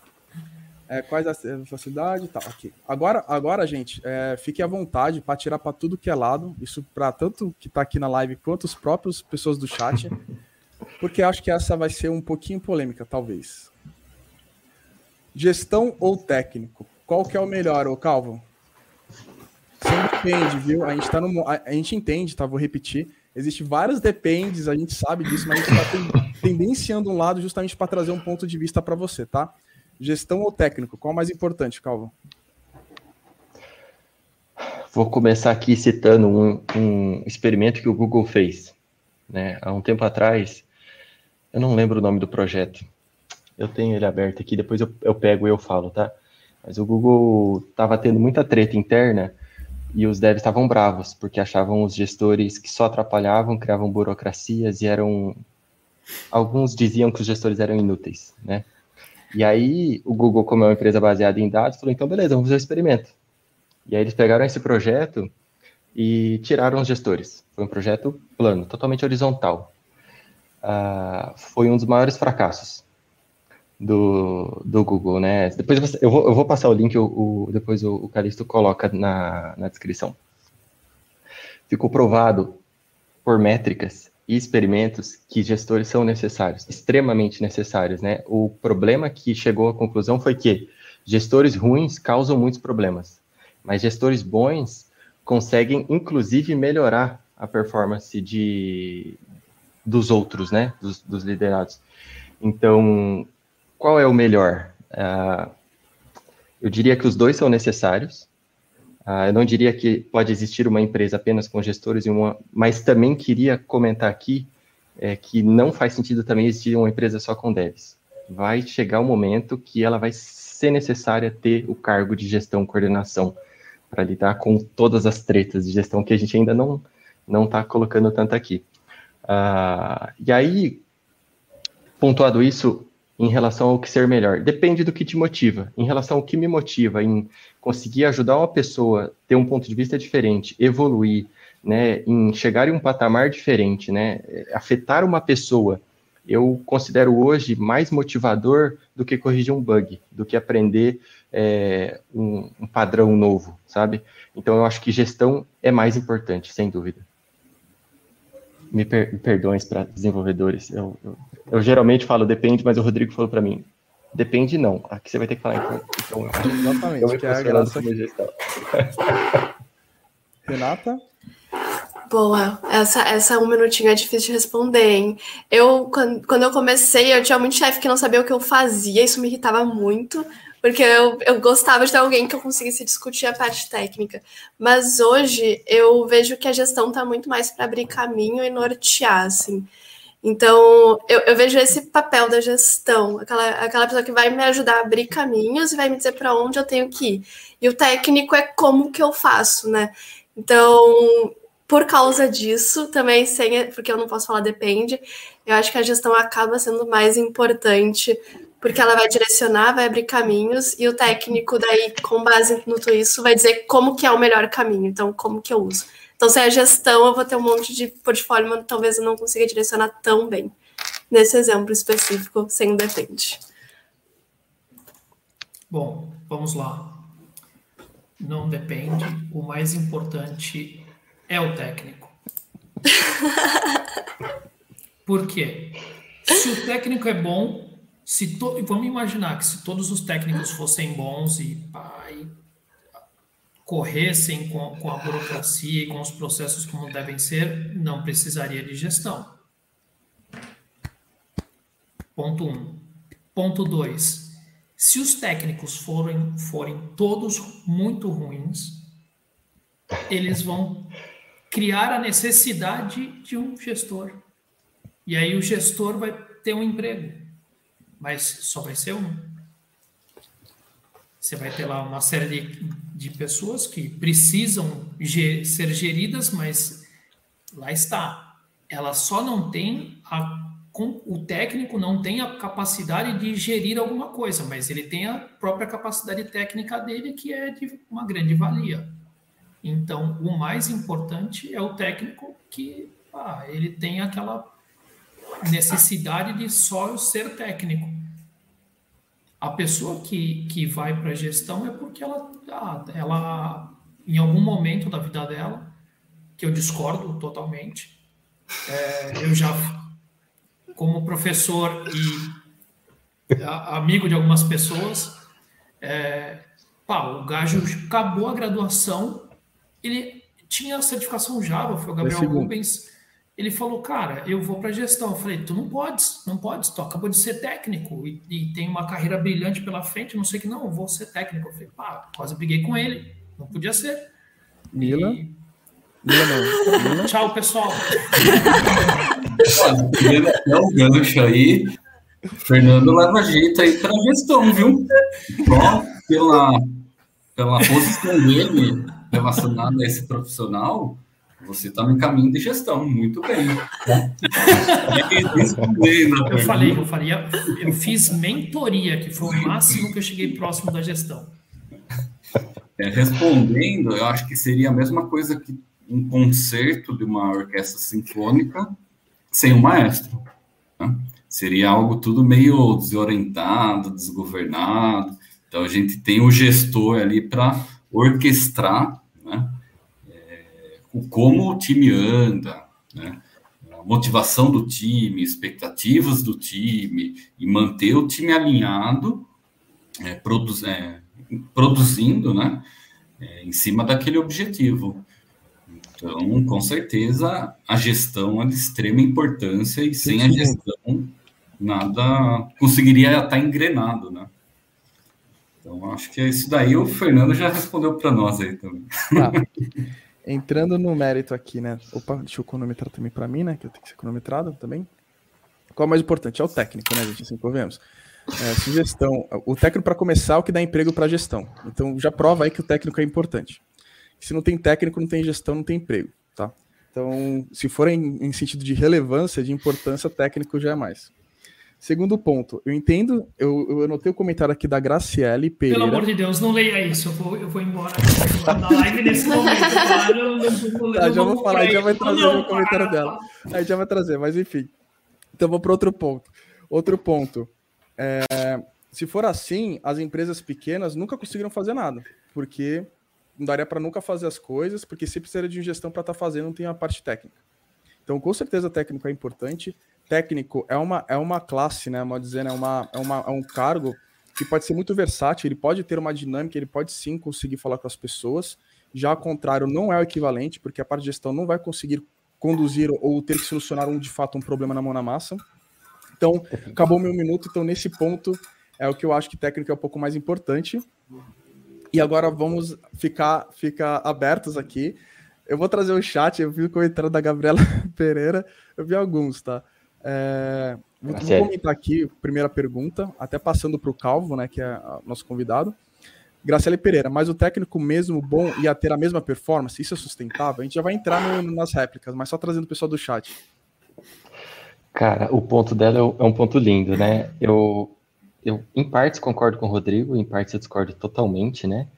É, quais a facilidade e tal, aqui. Agora, agora gente, é, fique à vontade para tirar para tudo que é lado, isso para tanto que tá aqui na live quanto os próprios pessoas do chat, porque acho que essa vai ser um pouquinho polêmica, talvez. Gestão ou técnico? Qual que é o melhor, ô Calvo? Sempre depende, viu? A gente tá no, a, a gente entende, tá? Vou repetir. Existem vários dependes, a gente sabe disso, mas a gente tá ten, tendenciando um lado justamente para trazer um ponto de vista para você, tá? Gestão ou técnico? Qual é o mais importante, Calvo? vou começar aqui citando um, um experimento que o Google fez, né? Há um tempo atrás, eu não lembro o nome do projeto, eu tenho ele aberto aqui, depois eu, eu pego e eu falo, tá? Mas o Google estava tendo muita treta interna e os devs estavam bravos, porque achavam os gestores que só atrapalhavam, criavam burocracias e eram... Alguns diziam que os gestores eram inúteis, né? E aí, o Google, como é uma empresa baseada em dados, falou, então, beleza, vamos fazer o experimento. E aí, eles pegaram esse projeto e tiraram os gestores. Foi um projeto plano, totalmente horizontal. Uh, foi um dos maiores fracassos do, do Google, né? Depois você, eu, vou, eu vou passar o link, o, o, depois o, o Calixto coloca na, na descrição. Ficou provado por métricas e experimentos que gestores são necessários, extremamente necessários, né? O problema que chegou à conclusão foi que gestores ruins causam muitos problemas, mas gestores bons conseguem, inclusive, melhorar a performance de, dos outros, né? Dos, dos liderados. Então, qual é o melhor? Uh, eu diria que os dois são necessários. Uh, eu não diria que pode existir uma empresa apenas com gestores, e uma, mas também queria comentar aqui é, que não faz sentido também existir uma empresa só com devs. Vai chegar um momento que ela vai ser necessária ter o cargo de gestão, coordenação, para lidar com todas as tretas de gestão que a gente ainda não não está colocando tanto aqui. Uh, e aí, pontuado isso, em relação ao que ser melhor, depende do que te motiva. Em relação ao que me motiva, em conseguir ajudar uma pessoa a ter um ponto de vista diferente, evoluir, né, em chegar em um patamar diferente, né, afetar uma pessoa, eu considero hoje mais motivador do que corrigir um bug, do que aprender é, um, um padrão novo, sabe? Então, eu acho que gestão é mais importante, sem dúvida. Me, per, me perdoem para desenvolvedores, eu, eu, eu geralmente falo depende, mas o Rodrigo falou para mim, depende não, aqui você vai ter que falar então. então Exatamente, eu me que é a graça como gestão. Renata? Boa, essa, essa um minutinho é difícil de responder, hein? Eu, quando, quando eu comecei, eu tinha muito chefe que não sabia o que eu fazia, isso me irritava muito, porque eu, eu gostava de ter alguém que eu conseguisse discutir a parte técnica. Mas hoje eu vejo que a gestão está muito mais para abrir caminho e nortear, assim. Então, eu, eu vejo esse papel da gestão, aquela, aquela pessoa que vai me ajudar a abrir caminhos e vai me dizer para onde eu tenho que ir. E o técnico é como que eu faço, né? Então, por causa disso, também, sem, porque eu não posso falar depende, eu acho que a gestão acaba sendo mais importante, porque ela vai direcionar, vai abrir caminhos, e o técnico, daí, com base no tudo isso, vai dizer como que é o melhor caminho, então, como que eu uso. Então, se é a gestão, eu vou ter um monte de portfólio, mas talvez eu não consiga direcionar tão bem. Nesse exemplo específico, sem depende. Bom, vamos lá. Não depende. O mais importante é o técnico. Por quê? Se o técnico é bom, se to... vamos imaginar que se todos os técnicos fossem bons e, pá, e corressem com, com a burocracia e com os processos como devem ser, não precisaria de gestão. Ponto um. Ponto dois. Se os técnicos forem, forem todos muito ruins, eles vão criar a necessidade de um gestor. E aí o gestor vai ter um emprego, mas só vai ser um. Você vai ter lá uma série de, de pessoas que precisam ger, ser geridas, mas lá está. Ela só não tem, a, com, o técnico não tem a capacidade de gerir alguma coisa, mas ele tem a própria capacidade técnica dele, que é de uma grande valia. Então, o mais importante é o técnico que ah, ele tem aquela necessidade de só ser técnico. A pessoa que, que vai para a gestão é porque ela, ah, ela, em algum momento da vida dela, que eu discordo totalmente, é, eu já, como professor e a, amigo de algumas pessoas, é, pá, o gajo acabou a graduação, ele tinha a certificação Java, foi o Gabriel Rubens. Ele falou, cara, eu vou para gestão. Eu falei, tu não podes, não podes, tu acabou de ser técnico e, e tem uma carreira brilhante pela frente, não sei que não, eu vou ser técnico. Eu falei, pá, quase briguei com ele, não podia ser. Mila. E... Mila não. Mila. Tchau, pessoal. Olha, pegando até o gancho aí, Fernando leva jeito aí para a gestão, viu? Só pela, pela posição dele relacionada a esse profissional, você está no caminho de gestão, muito bem. Eu falei, eu falei, eu fiz mentoria, que foi o máximo que eu cheguei próximo da gestão. É, respondendo, eu acho que seria a mesma coisa que um concerto de uma orquestra sinfônica sem um maestro. Né? Seria algo tudo meio desorientado, desgovernado. Então, a gente tem o gestor ali para orquestrar, né? É, o como o time anda, né? A motivação do time, expectativas do time, e manter o time alinhado, é, produz, é, produzindo, né? É, em cima daquele objetivo. Então, com certeza, a gestão é de extrema importância e sem a gestão, nada conseguiria estar engrenado, né? Então, acho que é isso daí. O Fernando já respondeu para nós aí também. Tá. Entrando no mérito aqui, né? Opa, deixa eu cronometrar também para mim, né? Que eu tenho que ser cronometrado também. Qual é o mais importante? É o técnico, né, gente? Assim, convenhamos. É, sugestão. O técnico, para começar, é o que dá emprego para a gestão. Então, já prova aí que o técnico é importante. Se não tem técnico, não tem gestão, não tem emprego, tá? Então, se for em, em sentido de relevância, de importância, técnico já é mais. Segundo ponto, eu entendo, eu, eu anotei o comentário aqui da Graciele Pereira. Pelo amor de Deus, não leia isso, eu vou, eu vou embora da live nesse momento. Tá? Eu não, não, tá, não já vou falar, já vai trazer não, o comentário para. dela. Aí já vai trazer, mas enfim. Então, vou para outro ponto. Outro ponto. É, se for assim, as empresas pequenas nunca conseguiram fazer nada, porque não daria para nunca fazer as coisas, porque se precisaria de gestão para estar tá fazendo, não tem a parte técnica. Então, com certeza, técnico é importante. Técnico é uma, é uma classe, né? Mal dizendo, é, uma, é, uma, é um cargo que pode ser muito versátil, ele pode ter uma dinâmica, ele pode sim conseguir falar com as pessoas. Já ao contrário, não é o equivalente, porque a parte de gestão não vai conseguir conduzir ou ter que solucionar um, de fato um problema na mão na massa. Então, acabou meu minuto. Então, nesse ponto, é o que eu acho que técnico é um pouco mais importante. E agora vamos ficar, ficar abertos aqui. Eu vou trazer o chat, eu vi o comentário da Gabriela Pereira, eu vi alguns, tá? É, vou, vou comentar aqui, primeira pergunta, até passando para o Calvo, né, que é nosso convidado. Graciela Pereira, mas o técnico mesmo bom ia ter a mesma performance? Isso é sustentável? A gente já vai entrar no, nas réplicas, mas só trazendo o pessoal do chat. Cara, o ponto dela é um ponto lindo, né? Eu... Eu, em partes, concordo com o Rodrigo, em partes eu discordo totalmente, né?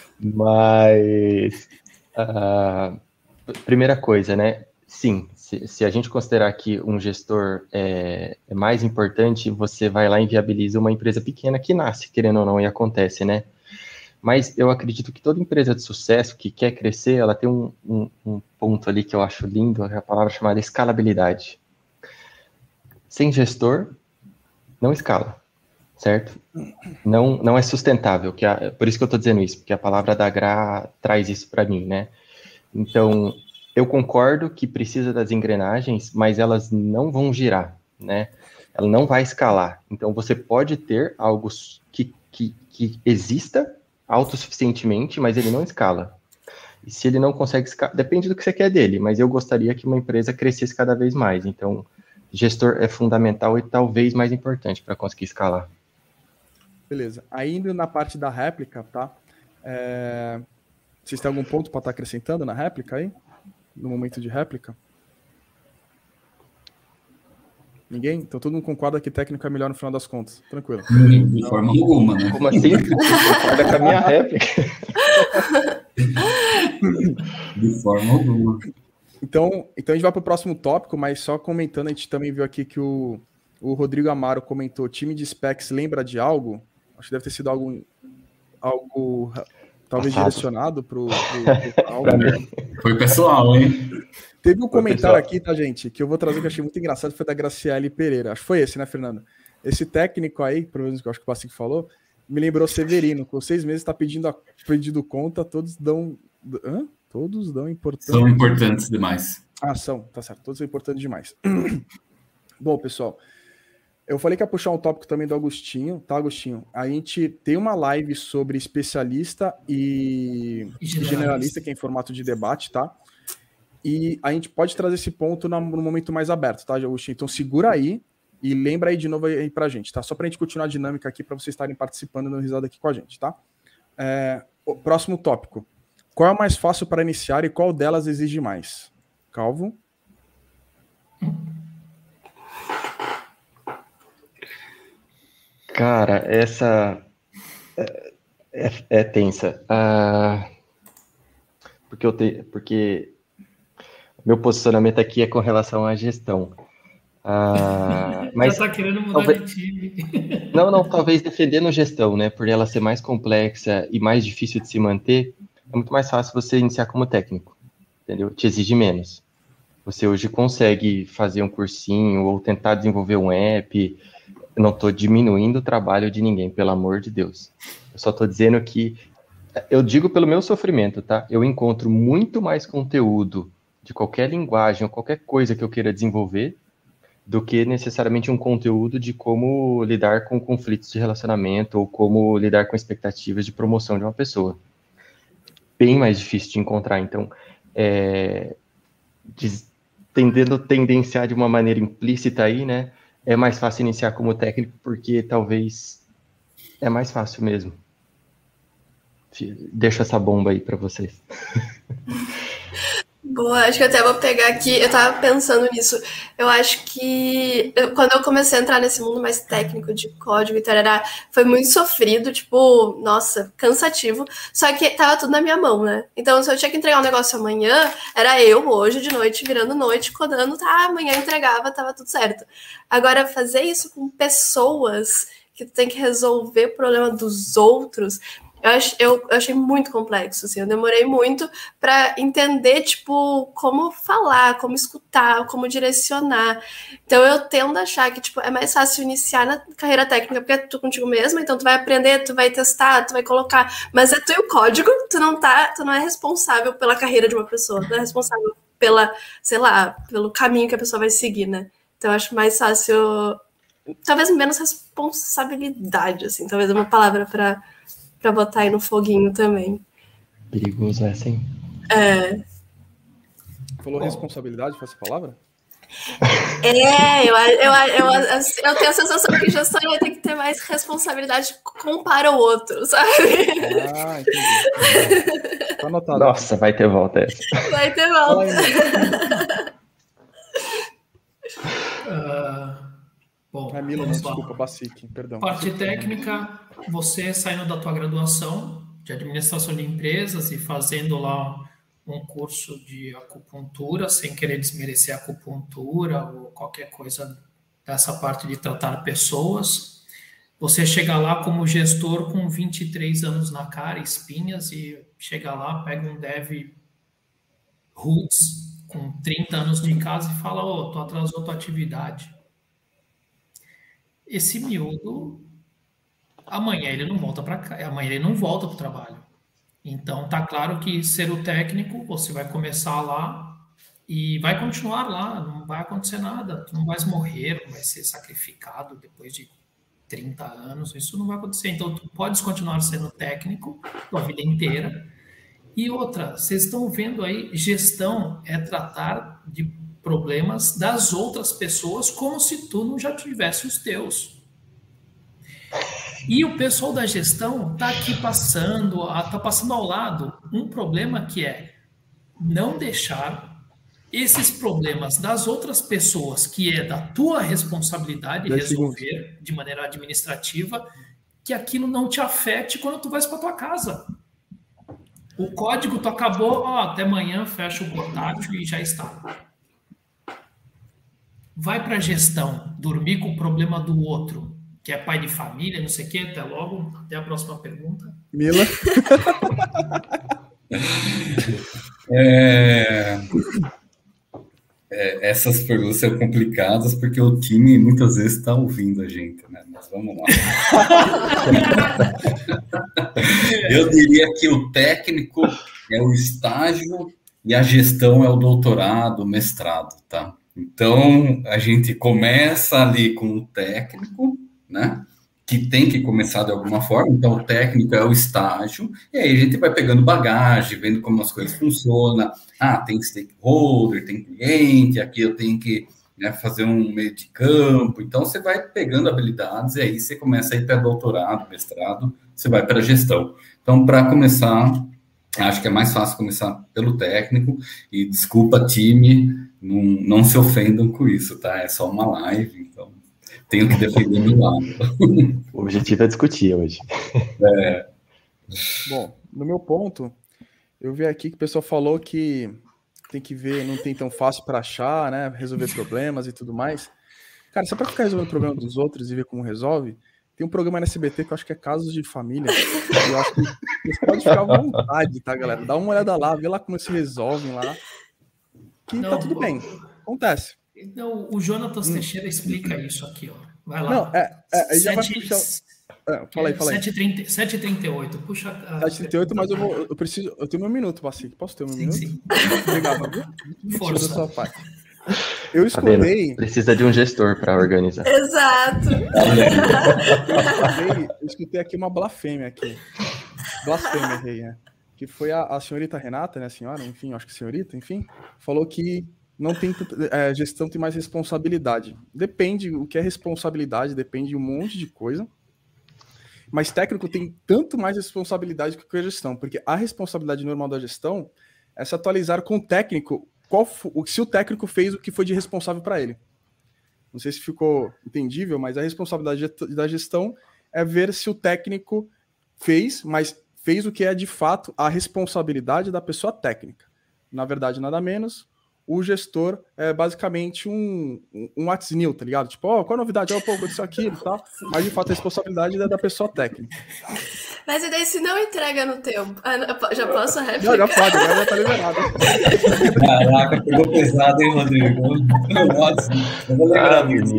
Mas, uh, primeira coisa, né? Sim, se, se a gente considerar que um gestor é, é mais importante, você vai lá e inviabiliza uma empresa pequena que nasce, querendo ou não, e acontece, né? Mas eu acredito que toda empresa de sucesso que quer crescer, ela tem um, um, um ponto ali que eu acho lindo, é a palavra chamada escalabilidade. Sem gestor, não escala. Certo? Não, não é sustentável, que a, por isso que eu estou dizendo isso, porque a palavra da Gra traz isso para mim, né? Então, eu concordo que precisa das engrenagens, mas elas não vão girar, né? Ela não vai escalar. Então, você pode ter algo que, que, que exista autossuficientemente, mas ele não escala. E se ele não consegue escalar, depende do que você quer dele, mas eu gostaria que uma empresa crescesse cada vez mais. Então, gestor é fundamental e talvez mais importante para conseguir escalar. Beleza. Ainda na parte da réplica, tá? É... Vocês têm algum ponto para estar acrescentando na réplica aí? No momento de réplica? Ninguém? Então todo mundo concorda que técnico é melhor no final das contas. Tranquilo. De Não. forma alguma, né? Como assim? Concorda com a minha réplica? De forma alguma. Então, então a gente vai para o próximo tópico, mas só comentando, a gente também viu aqui que o, o Rodrigo Amaro comentou, time de specs lembra de algo? Acho que deve ter sido algo, algo talvez Passado. direcionado para o algo. Foi pessoal, hein? Teve um comentário aqui, tá, gente, que eu vou trazer que eu achei muito engraçado, foi da Graciele Pereira. Acho que foi esse, né, Fernando? Esse técnico aí, pelo menos que eu acho que o Passic falou, me lembrou Severino. Com seis meses está pedindo, a, pedindo conta, todos dão... Hã? Todos dão importância. São importantes demais. Ah, são, tá certo. Todos são importantes demais. Bom, pessoal, Eu falei que ia puxar um tópico também do Agostinho, tá, Agostinho? A gente tem uma live sobre especialista e, e generalista. generalista, que é em formato de debate, tá? E a gente pode trazer esse ponto no momento mais aberto, tá, Agostinho? Então segura aí e lembra aí de novo aí pra gente, tá? Só pra gente continuar a dinâmica aqui, pra vocês estarem participando no risada aqui com a gente, tá? É, o próximo tópico. Qual é o mais fácil para iniciar e qual delas exige mais? Calvo? Cara, essa é, é, é tensa. Ah, porque, eu te, porque meu posicionamento aqui é com relação à gestão. Ah, mas já tá querendo mudar talvez, de time. Não, não, talvez defendendo gestão, né? Por ela ser mais complexa e mais difícil de se manter, é muito mais fácil você iniciar como técnico, entendeu? Te exige menos. Você hoje consegue fazer um cursinho ou tentar desenvolver um app. Eu não estou diminuindo o trabalho de ninguém, pelo amor de Deus. Eu só estou dizendo que, eu digo pelo meu sofrimento, tá? Eu encontro muito mais conteúdo de qualquer linguagem ou qualquer coisa que eu queira desenvolver do que necessariamente um conteúdo de como lidar com conflitos de relacionamento ou como lidar com expectativas de promoção de uma pessoa. Bem mais difícil de encontrar. Então, é, de, tendendo a tendenciar de uma maneira implícita aí, né? É mais fácil iniciar como técnico, porque talvez é mais fácil mesmo. Deixo essa bomba aí para vocês. Boa, acho que eu até vou pegar aqui, eu tava pensando nisso. Eu acho que eu, quando eu comecei a entrar nesse mundo mais técnico de código e tarará, foi muito sofrido, tipo, nossa, cansativo. Só que tava tudo na minha mão, né? Então, se eu tinha que entregar um negócio amanhã, era eu hoje, de noite, virando noite, codando, tá, amanhã eu entregava, tava tudo certo. Agora, fazer isso com pessoas que tu tem que resolver o problema dos outros, Eu, ach, eu, eu achei muito complexo, assim, eu demorei muito para entender, tipo, como falar, como escutar, como direcionar. Então eu tendo a achar que, tipo, é mais fácil iniciar na carreira técnica, porque é tu contigo mesma, então tu vai aprender, tu vai testar, tu vai colocar, mas é tu e o código, tu não tá, tu não é responsável pela carreira de uma pessoa, tu é responsável pela, sei lá, pelo caminho que a pessoa vai seguir, né? Então eu acho mais fácil, talvez menos responsabilidade, assim, talvez é uma palavra para para botar aí no foguinho também. Perigoso essa, hein? É. Falou Bom. responsabilidade, foi essa palavra? É, eu, eu, eu, eu tenho a sensação que gestão vai ter que ter mais responsabilidade com para o outro, sabe? Ah, entendi. Tá anotado. Nossa, vai ter volta essa. Vai ter volta. uh, bom, é Mila, não, desculpa, Basic, perdão. Parte técnica, você saindo da tua graduação de administração de empresas e fazendo lá um curso de acupuntura, sem querer desmerecer a acupuntura ou qualquer coisa dessa parte de tratar pessoas, você chega lá como gestor com vinte e três anos na cara, espinhas, e chega lá, pega um dev roots com trinta anos de casa e fala, ô, oh, tu atrasou tua atividade. Esse miúdo, amanhã ele não volta para cá, amanhã ele não volta para o trabalho. Então, tá claro que ser o técnico, você vai começar lá e vai continuar lá, não vai acontecer nada, tu não vais morrer, não vai ser sacrificado depois de trinta anos, isso não vai acontecer. Então, tu podes continuar sendo técnico a vida inteira. E outra, vocês estão vendo aí, gestão é tratar de problemas das outras pessoas como se tu não já tivesse os teus. E o pessoal da gestão está aqui passando, está passando ao lado um problema que é não deixar esses problemas das outras pessoas, que é da tua responsabilidade resolver de maneira administrativa, que aquilo não te afete quando tu vais para tua casa. O código tu acabou, ó, até amanhã fecha o portátil e já está. Vai para a gestão, dormir com o problema do outro, que é pai de família, não sei o quê, até logo, até a próxima pergunta. Mila? é... É, essas perguntas são complicadas porque o time muitas vezes está ouvindo a gente, né? Mas vamos lá. Eu diria que o técnico é o estágio e a gestão é o doutorado, o mestrado, tá? Então, a gente começa ali com o técnico, né? Que tem que começar de alguma forma. Então, o técnico é o estágio. E aí a gente vai pegando bagagem, vendo como as coisas funcionam. Ah, tem stakeholder, tem cliente, aqui eu tenho que, né, fazer um meio de campo. Então, você vai pegando habilidades e aí você começa a ir para doutorado, mestrado, você vai para gestão. Então, para começar, acho que é mais fácil começar pelo técnico. E desculpa, time, não, não se ofendam com isso, tá? É só uma live, então tenho que defender meu lado. O objetivo é discutir hoje. É. Bom, no meu ponto, eu vi aqui que o pessoal falou que tem que ver, não tem tão fácil para achar, né? Resolver problemas e tudo mais. Cara, só para ficar resolvendo o problema dos outros e ver como resolve, tem um programa na S B T que eu acho que é Casos de Família. E eu acho que vocês podem ficar à vontade, tá, galera? Dá uma olhada lá, vê lá como se resolvem lá. Que não, tá tudo bem. Acontece. Não, o Jonatas hum. Teixeira explica isso aqui, ó. Vai lá. Não, é, é, já vai puxar. É, fala aí, fala aí. sete e trinta e oito, puxa. sete e trinta e oito, mas eu, vou, eu preciso. Eu tenho meu minuto, Bacique. Posso ter meu sim, minuto? Sim. Obrigado, viu? Força. Da sua parte. Eu escutei. Tá Precisa de um gestor para organizar. Exato. Eu escutei, eu escutei aqui uma blasfêmia aqui. Blasfêmia, rei, né? Que foi a, a senhorita Renata, né, a senhora, enfim, acho que senhorita, enfim, falou que não tem é, gestão, tem mais responsabilidade. Depende, o que é responsabilidade, depende de um monte de coisa, mas técnico tem tanto mais responsabilidade que a gestão, porque a responsabilidade normal da gestão é se atualizar com o técnico, qual, se o técnico fez o que foi de responsável para ele. Não sei se ficou entendível, mas a responsabilidade da gestão é ver se o técnico fez, mas fez o que é de fato a responsabilidade da pessoa técnica. Na verdade, nada menos, o gestor é basicamente um, um what's new, tá ligado? Tipo, ó, oh, qual a novidade? Ó, oh, pô, aconteceu aquilo e tal. Mas, de fato, a responsabilidade é da pessoa técnica. Mas e daí, se não entrega no tempo? Ah, já posso replicar? Não, já pode, agora já tá liberado. Caraca, pegou pesado, hein, Rodrigo? Nossa, eu vou lembrar disso.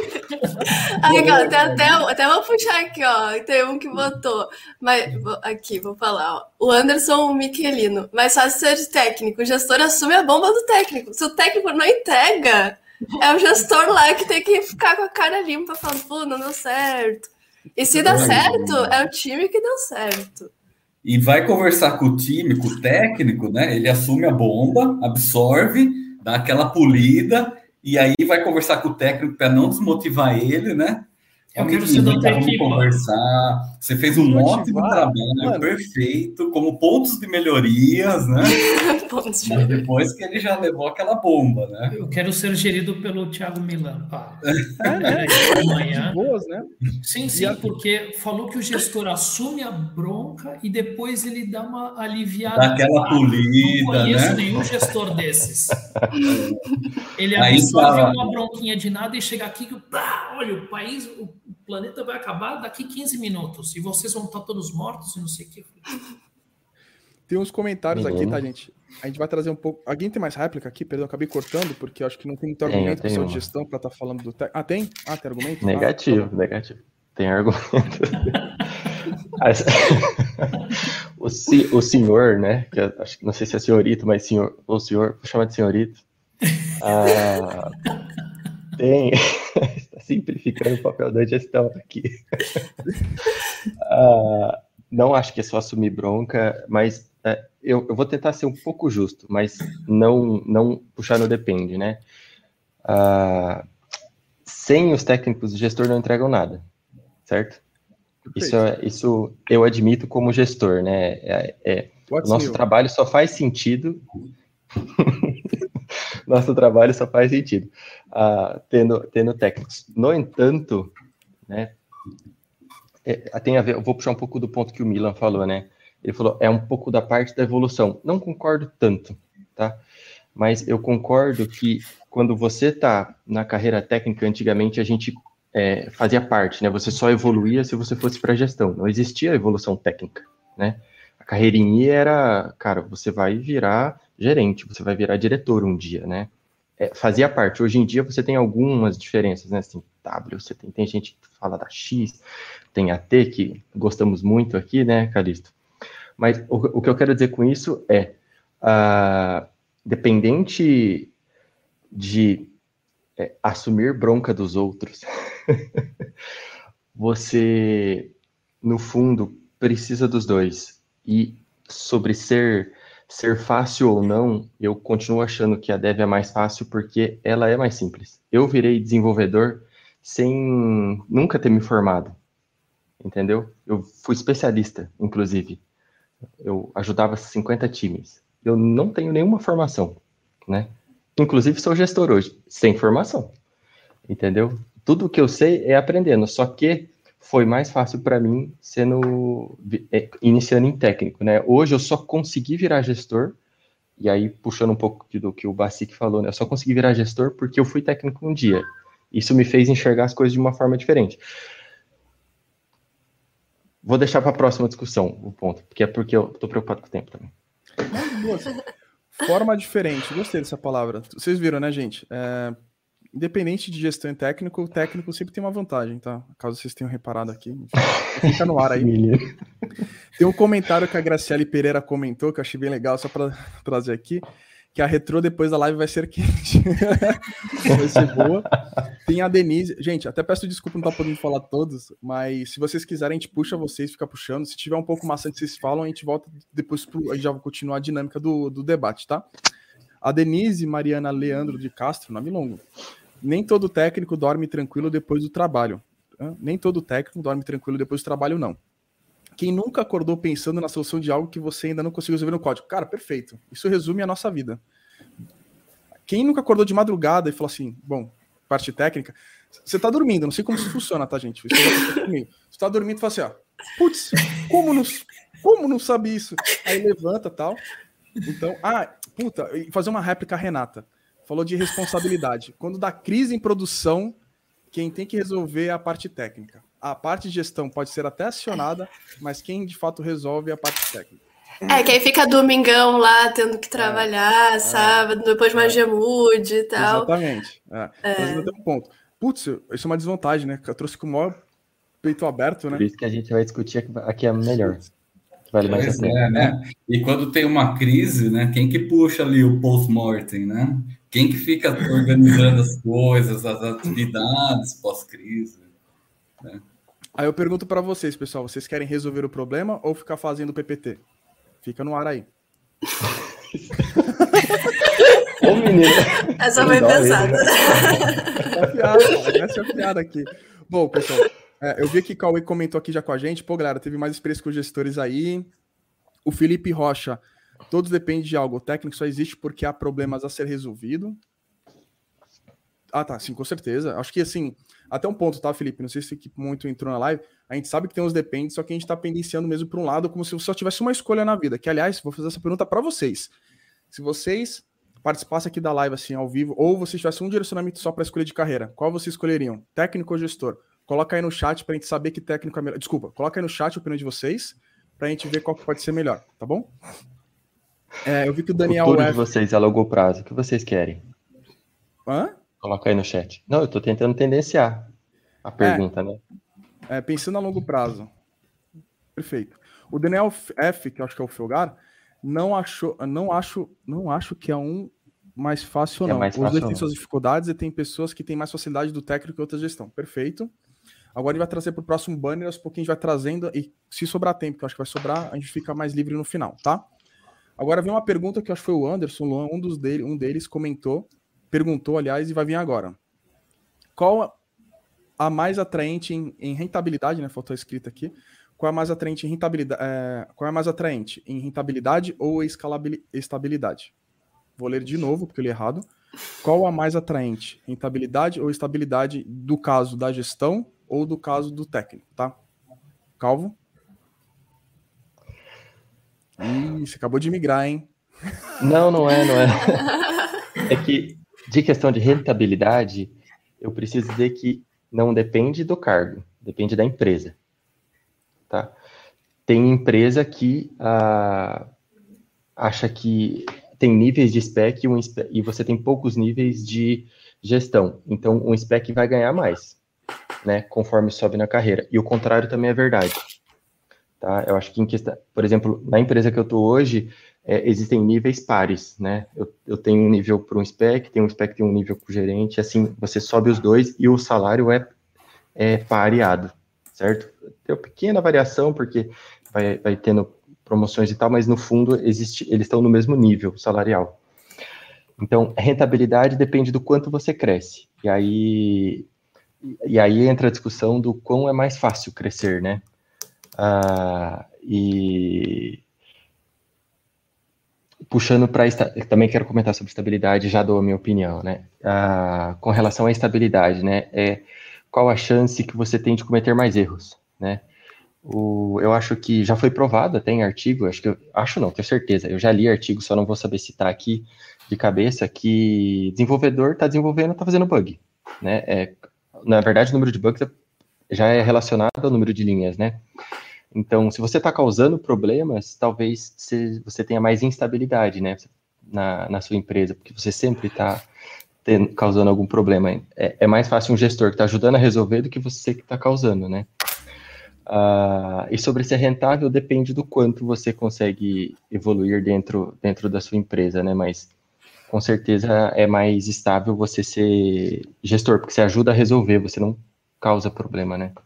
Aí, ó, tem até, até vou puxar aqui, ó. Tem um que botou. Mas, aqui, vou falar, ó. O Anderson Michelino. Mais fácil ser técnico. O gestor assume a bomba do técnico. Se o técnico não entrega, é o gestor lá que tem que ficar com a cara limpa, falando, pô, não deu certo. E se dá certo, é o time que deu certo. E vai conversar com o time, com o técnico, né? Ele assume a bomba, absorve, dá aquela polida, e aí vai conversar com o técnico para não desmotivar ele, né? Eu quero ser da equipe. Conversar. Você fez um ótimo trabalho, mano. Perfeito, como pontos de melhorias, né? pontos de Mas depois que ele já levou aquela bomba, né? Eu quero ser gerido pelo Thiago Milan, pá. É, né? Amanhã. Boas, né? Sim, sim, a... porque falou que o gestor assume a bronca e depois ele dá uma aliviada. Dá aquela polida, não conheço né? nenhum gestor desses. Ele absorve tava... uma bronquinha de nada e chega aqui que, pá, olha, o país... O O planeta vai acabar daqui quinze minutos e vocês vão estar todos mortos e não sei o que. Tem uns comentários Menino. aqui, tá, gente? A gente vai trazer um pouco... Alguém tem mais réplica aqui? Perdão, acabei cortando, porque eu acho que não tem muito argumento tem, pessoal tem de gestão para estar tá falando do... Te... Ah, tem? Ah, tem argumento? Negativo, ah, negativo. Tem argumento. o, si, o senhor, né? Que acho, não sei se é senhorito, mas senhor, o senhor, vou chamar de senhorito. Ah, tem... Está simplificando o papel da gestão aqui. ah, não acho que é só assumir bronca, mas é, eu, eu vou tentar ser um pouco justo, mas não, não puxar no depende, né? Ah, sem os técnicos, o gestor não entregam nada, certo? Isso, é, isso eu admito como gestor, né? É, é, o nosso trabalho só faz sentido... Nosso trabalho só faz sentido uh, tendo, tendo técnicos. No entanto, né, é, tem a ver, eu vou puxar um pouco do ponto que o Milan falou, né? Ele falou, é um pouco da parte da evolução. Não concordo tanto, tá? Mas eu concordo que quando você está na carreira técnica, antigamente a gente é, fazia parte, né? Você só evoluía se você fosse para gestão. Não existia evolução técnica, né? A carreirinha era, cara, você vai virar gerente, você vai virar diretor um dia, né? É, fazia parte. Hoje em dia você tem algumas diferenças, né? Assim, W, você tem, tem gente que fala da X, tem a T, que gostamos muito aqui, né, Calixto? Mas o, o que eu quero dizer com isso é, uh, dependente de é, assumir bronca dos outros. Você, no fundo, precisa dos dois. E sobre ser, ser fácil ou não, eu continuo achando que a Dev é mais fácil porque ela é mais simples. Eu virei desenvolvedor sem nunca ter me formado, entendeu? Eu fui especialista, inclusive. Eu ajudava cinquenta times. Eu não tenho nenhuma formação, né? Inclusive sou gestor hoje, sem formação, entendeu? Tudo que eu sei é aprendendo, só que foi mais fácil para mim sendo iniciando em técnico, né? Hoje eu só consegui virar gestor, e aí puxando um pouco do que o Basic falou, né? Eu só consegui virar gestor porque eu fui técnico um dia. Isso me fez enxergar as coisas de uma forma diferente. Vou deixar para a próxima discussão o ponto, porque é porque eu estou preocupado com o tempo também. Forma diferente, gostei dessa palavra. Vocês viram, né, gente? É... Independente de gestão e técnico, o técnico sempre tem uma vantagem, tá? Caso vocês tenham reparado aqui. Fica no ar aí. Tem um comentário que a Graciele Pereira comentou, que eu achei bem legal, só para trazer aqui, que a retrô depois da live vai ser quente. Vai ser boa. Tem a Denise. Gente, até peço desculpa não estar podendo falar todos, mas se vocês quiserem, a gente puxa vocês, fica puxando. Se tiver um pouco maçante, vocês falam, a gente volta depois, pro... a gente já vai continuar a dinâmica do, do debate, tá? A Denise Mariana Leandro de Castro, nome longo. Nem todo técnico dorme tranquilo depois do trabalho. Nem todo técnico dorme tranquilo depois do trabalho, não. Quem nunca acordou pensando na solução de algo que você ainda não conseguiu resolver no código? Cara, perfeito. Isso resume a nossa vida. Quem nunca acordou de madrugada e falou assim, bom, parte técnica, você tá dormindo, não sei como isso funciona, tá, gente? Você tá dormindo e fala assim, ó, putz, como não, como não sabe isso? Aí levanta e tal. Então, ah, puta, fazer uma réplica, Renata. Falou de responsabilidade. Quando dá crise em produção, quem tem que resolver é a parte técnica. A parte de gestão pode ser até acionada, mas quem de fato resolve é a parte técnica. É, quem fica domingão lá, tendo que trabalhar, é, sábado, é, depois mais é, Gemude e tal. Exatamente. É. É. Mas ainda tem um ponto. Putz, isso é uma desvantagem, né? Eu trouxe com o maior peito aberto, né? Por isso que a gente vai discutir aqui é melhor. Vale mais pois é, né? E quando tem uma crise, né? Quem que puxa ali o post-mortem, né? Quem que fica organizando as coisas, as atividades pós-crise, né? Aí eu pergunto para vocês, pessoal, vocês querem resolver o problema ou ficar fazendo P P T? Fica no ar aí. Ô, menino. Essa foi pesada. É piada, essa é a piada aqui. Bom, pessoal, é, eu vi que o Cauê comentou aqui já com a gente. Pô, galera, teve mais experiência com os gestores aí. O Felipe Rocha, todos dependem de algo. O técnico só existe porque há problemas a ser resolvido. Ah, tá, sim, com certeza. Acho que, assim, até um ponto, tá, Felipe? Não sei se muito entrou na live. A gente sabe que tem uns dependentes, só que a gente tá pendenciando mesmo para um lado, como se só tivesse uma escolha na vida. Que, aliás, vou fazer essa pergunta para vocês. Se vocês participassem aqui da live, assim, ao vivo, ou vocês tivessem um direcionamento só para escolha de carreira, qual vocês escolheriam? Técnico ou para Coloca aí no chat pra gente saber que técnico é melhor. Desculpa, coloca aí no chat a opinião de vocês, pra gente ver qual que pode ser melhor, tá bom? É, eu vi que o Daniel... O futuro F... de vocês a longo prazo, o que vocês querem? Hã? Coloca aí no chat. Não, eu tô tentando tendenciar a pergunta, é, né? É, pensando a longo prazo. Perfeito. O Daniel F, que eu acho que é o Felgar, não, achou, não, acho, não acho que é um mais fácil ou não. É mais Os dois têm suas dificuldades e tem pessoas que têm mais facilidade do técnico que outra gestão. Perfeito. Agora a gente vai trazer para o próximo banner, aos pouquinhos a gente vai trazendo, e se sobrar tempo, que eu acho que vai sobrar, a gente fica mais livre no final, tá? Agora vem uma pergunta que eu acho que foi o Anderson Luan, um, dos dele, um deles comentou, perguntou, aliás, e vai vir agora. Qual a mais atraente em, em rentabilidade, né? Faltou escrito aqui. Qual é a mais atraente em rentabilidade? É, qual é a mais atraente em rentabilidade ou estabilidade? Vou ler de novo, porque eu li errado. Qual a mais atraente? Rentabilidade ou estabilidade do caso da gestão ou do caso do técnico, tá? Calvo? Ih, você acabou de migrar, hein? Não, não é, não é. É que, de questão de rentabilidade, eu preciso dizer que não depende do cargo, depende da empresa, tá? Tem empresa que ah, acha que tem níveis de spec, um spec e você tem poucos níveis de gestão. Então, um spec vai ganhar mais, né? Conforme sobe na carreira. E o contrário também é verdade. Tá? Eu acho que, em questão, por exemplo, na empresa que eu estou hoje, é, existem níveis pares, né? Eu, eu tenho um nível para um spec, tem um spec que tem um nível para o gerente, assim, você sobe os dois e o salário é, é pareado, certo? Tem uma pequena variação, porque vai, vai tendo promoções e tal, mas no fundo existe, eles estão no mesmo nível salarial. Então, rentabilidade depende do quanto você cresce. E aí, e aí entra a discussão do quão é mais fácil crescer, né? Ah, e puxando para... Também quero comentar sobre estabilidade, já dou a minha opinião, né? Ah, com relação à estabilidade, né? É, qual a chance que você tem de cometer mais erros, né? O, eu acho que já foi provado até em artigo, acho que eu, acho não, tenho certeza, eu já li artigo, só não vou saber citar aqui de cabeça, que desenvolvedor está desenvolvendo, está fazendo bug, né? É, na verdade, o número de bugs já é relacionado ao número de linhas, né? Então, se você está causando problemas, talvez se, você tenha mais instabilidade, né, na, na sua empresa, porque você sempre está causando algum problema. É, é mais fácil um gestor que está ajudando a resolver do que você que está causando, né? Uh, e sobre ser rentável depende do quanto você consegue evoluir dentro, dentro da sua empresa, né? Mas com certeza é mais estável você ser gestor, porque você ajuda a resolver, você não causa problema, né?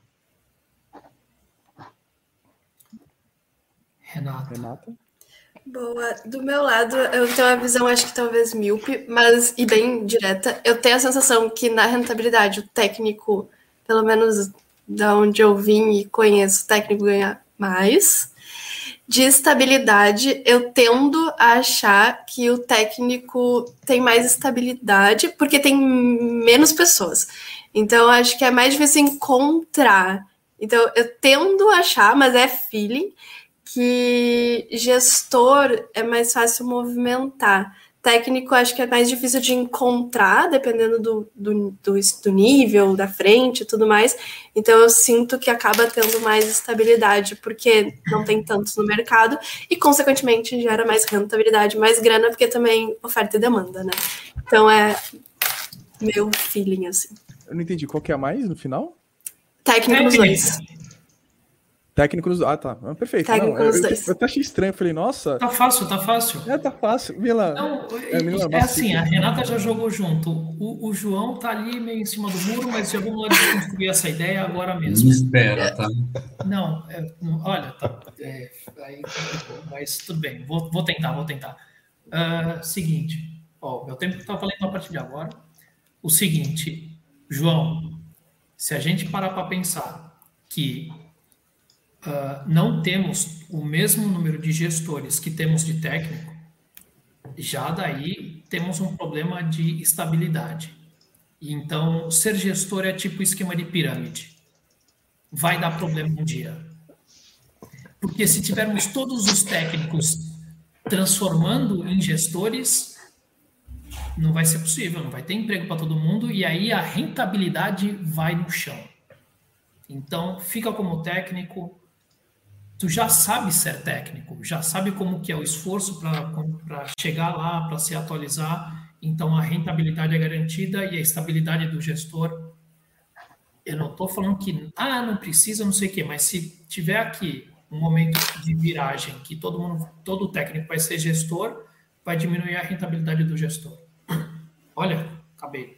Renata. Renata? Boa. Do meu lado, eu tenho uma visão, acho que talvez míope, mas e bem direta. Eu tenho a sensação que na rentabilidade, o técnico, pelo menos da onde eu vim e conheço, o técnico ganha mais. De estabilidade, eu tendo a achar que o técnico tem mais estabilidade, porque tem menos pessoas. Então, eu acho que é mais difícil encontrar. Então, eu tendo a achar, mas é feeling, que gestor é mais fácil movimentar. Técnico, acho que é mais difícil de encontrar, dependendo do, do, do, do nível, da frente e tudo mais. Então, eu sinto que acaba tendo mais estabilidade, porque não tem tantos no mercado e, consequentemente, gera mais rentabilidade, mais grana, porque também oferta e demanda, né? Então, é meu feeling, assim. Eu não entendi. Qual que é a mais no final? Técnico nos dois. Técnico nos... Ah, tá. Ah, perfeito. Técnico não, nos eu, dois. Eu, eu até achei estranho. Eu falei, nossa... Tá fácil, tá fácil. É, tá fácil. Mila... Não, é, Mila, é assim, a Renata já jogou junto. O, o João tá ali meio em cima do muro, mas já vamos lá desconstruir essa ideia agora mesmo. Me espera, tá? Não, é, olha, tá, é, aí complicou, mas tudo bem, vou, vou tentar, vou tentar. Uh, seguinte, ó, meu tempo tá valendo a partir de agora. O seguinte, João, se a gente parar para pensar que uh, não temos o mesmo número de gestores que temos de técnico, já daí temos um problema de estabilidade. Então, ser gestor é tipo esquema de pirâmide. Vai dar problema um dia. Porque se tivermos todos os técnicos transformando em gestores, não vai ser possível, não vai ter emprego para todo mundo e aí a rentabilidade vai no chão. Então, fica como técnico, tu já sabe ser técnico, já sabe como que é o esforço para chegar lá, para se atualizar, então a rentabilidade é garantida e a estabilidade do gestor. Eu não estou falando que, ah, não precisa, não sei o quê, mas se tiver aqui um momento de viragem que todo mundo, todo técnico vai ser gestor, vai diminuir a rentabilidade do gestor. Olha, acabei.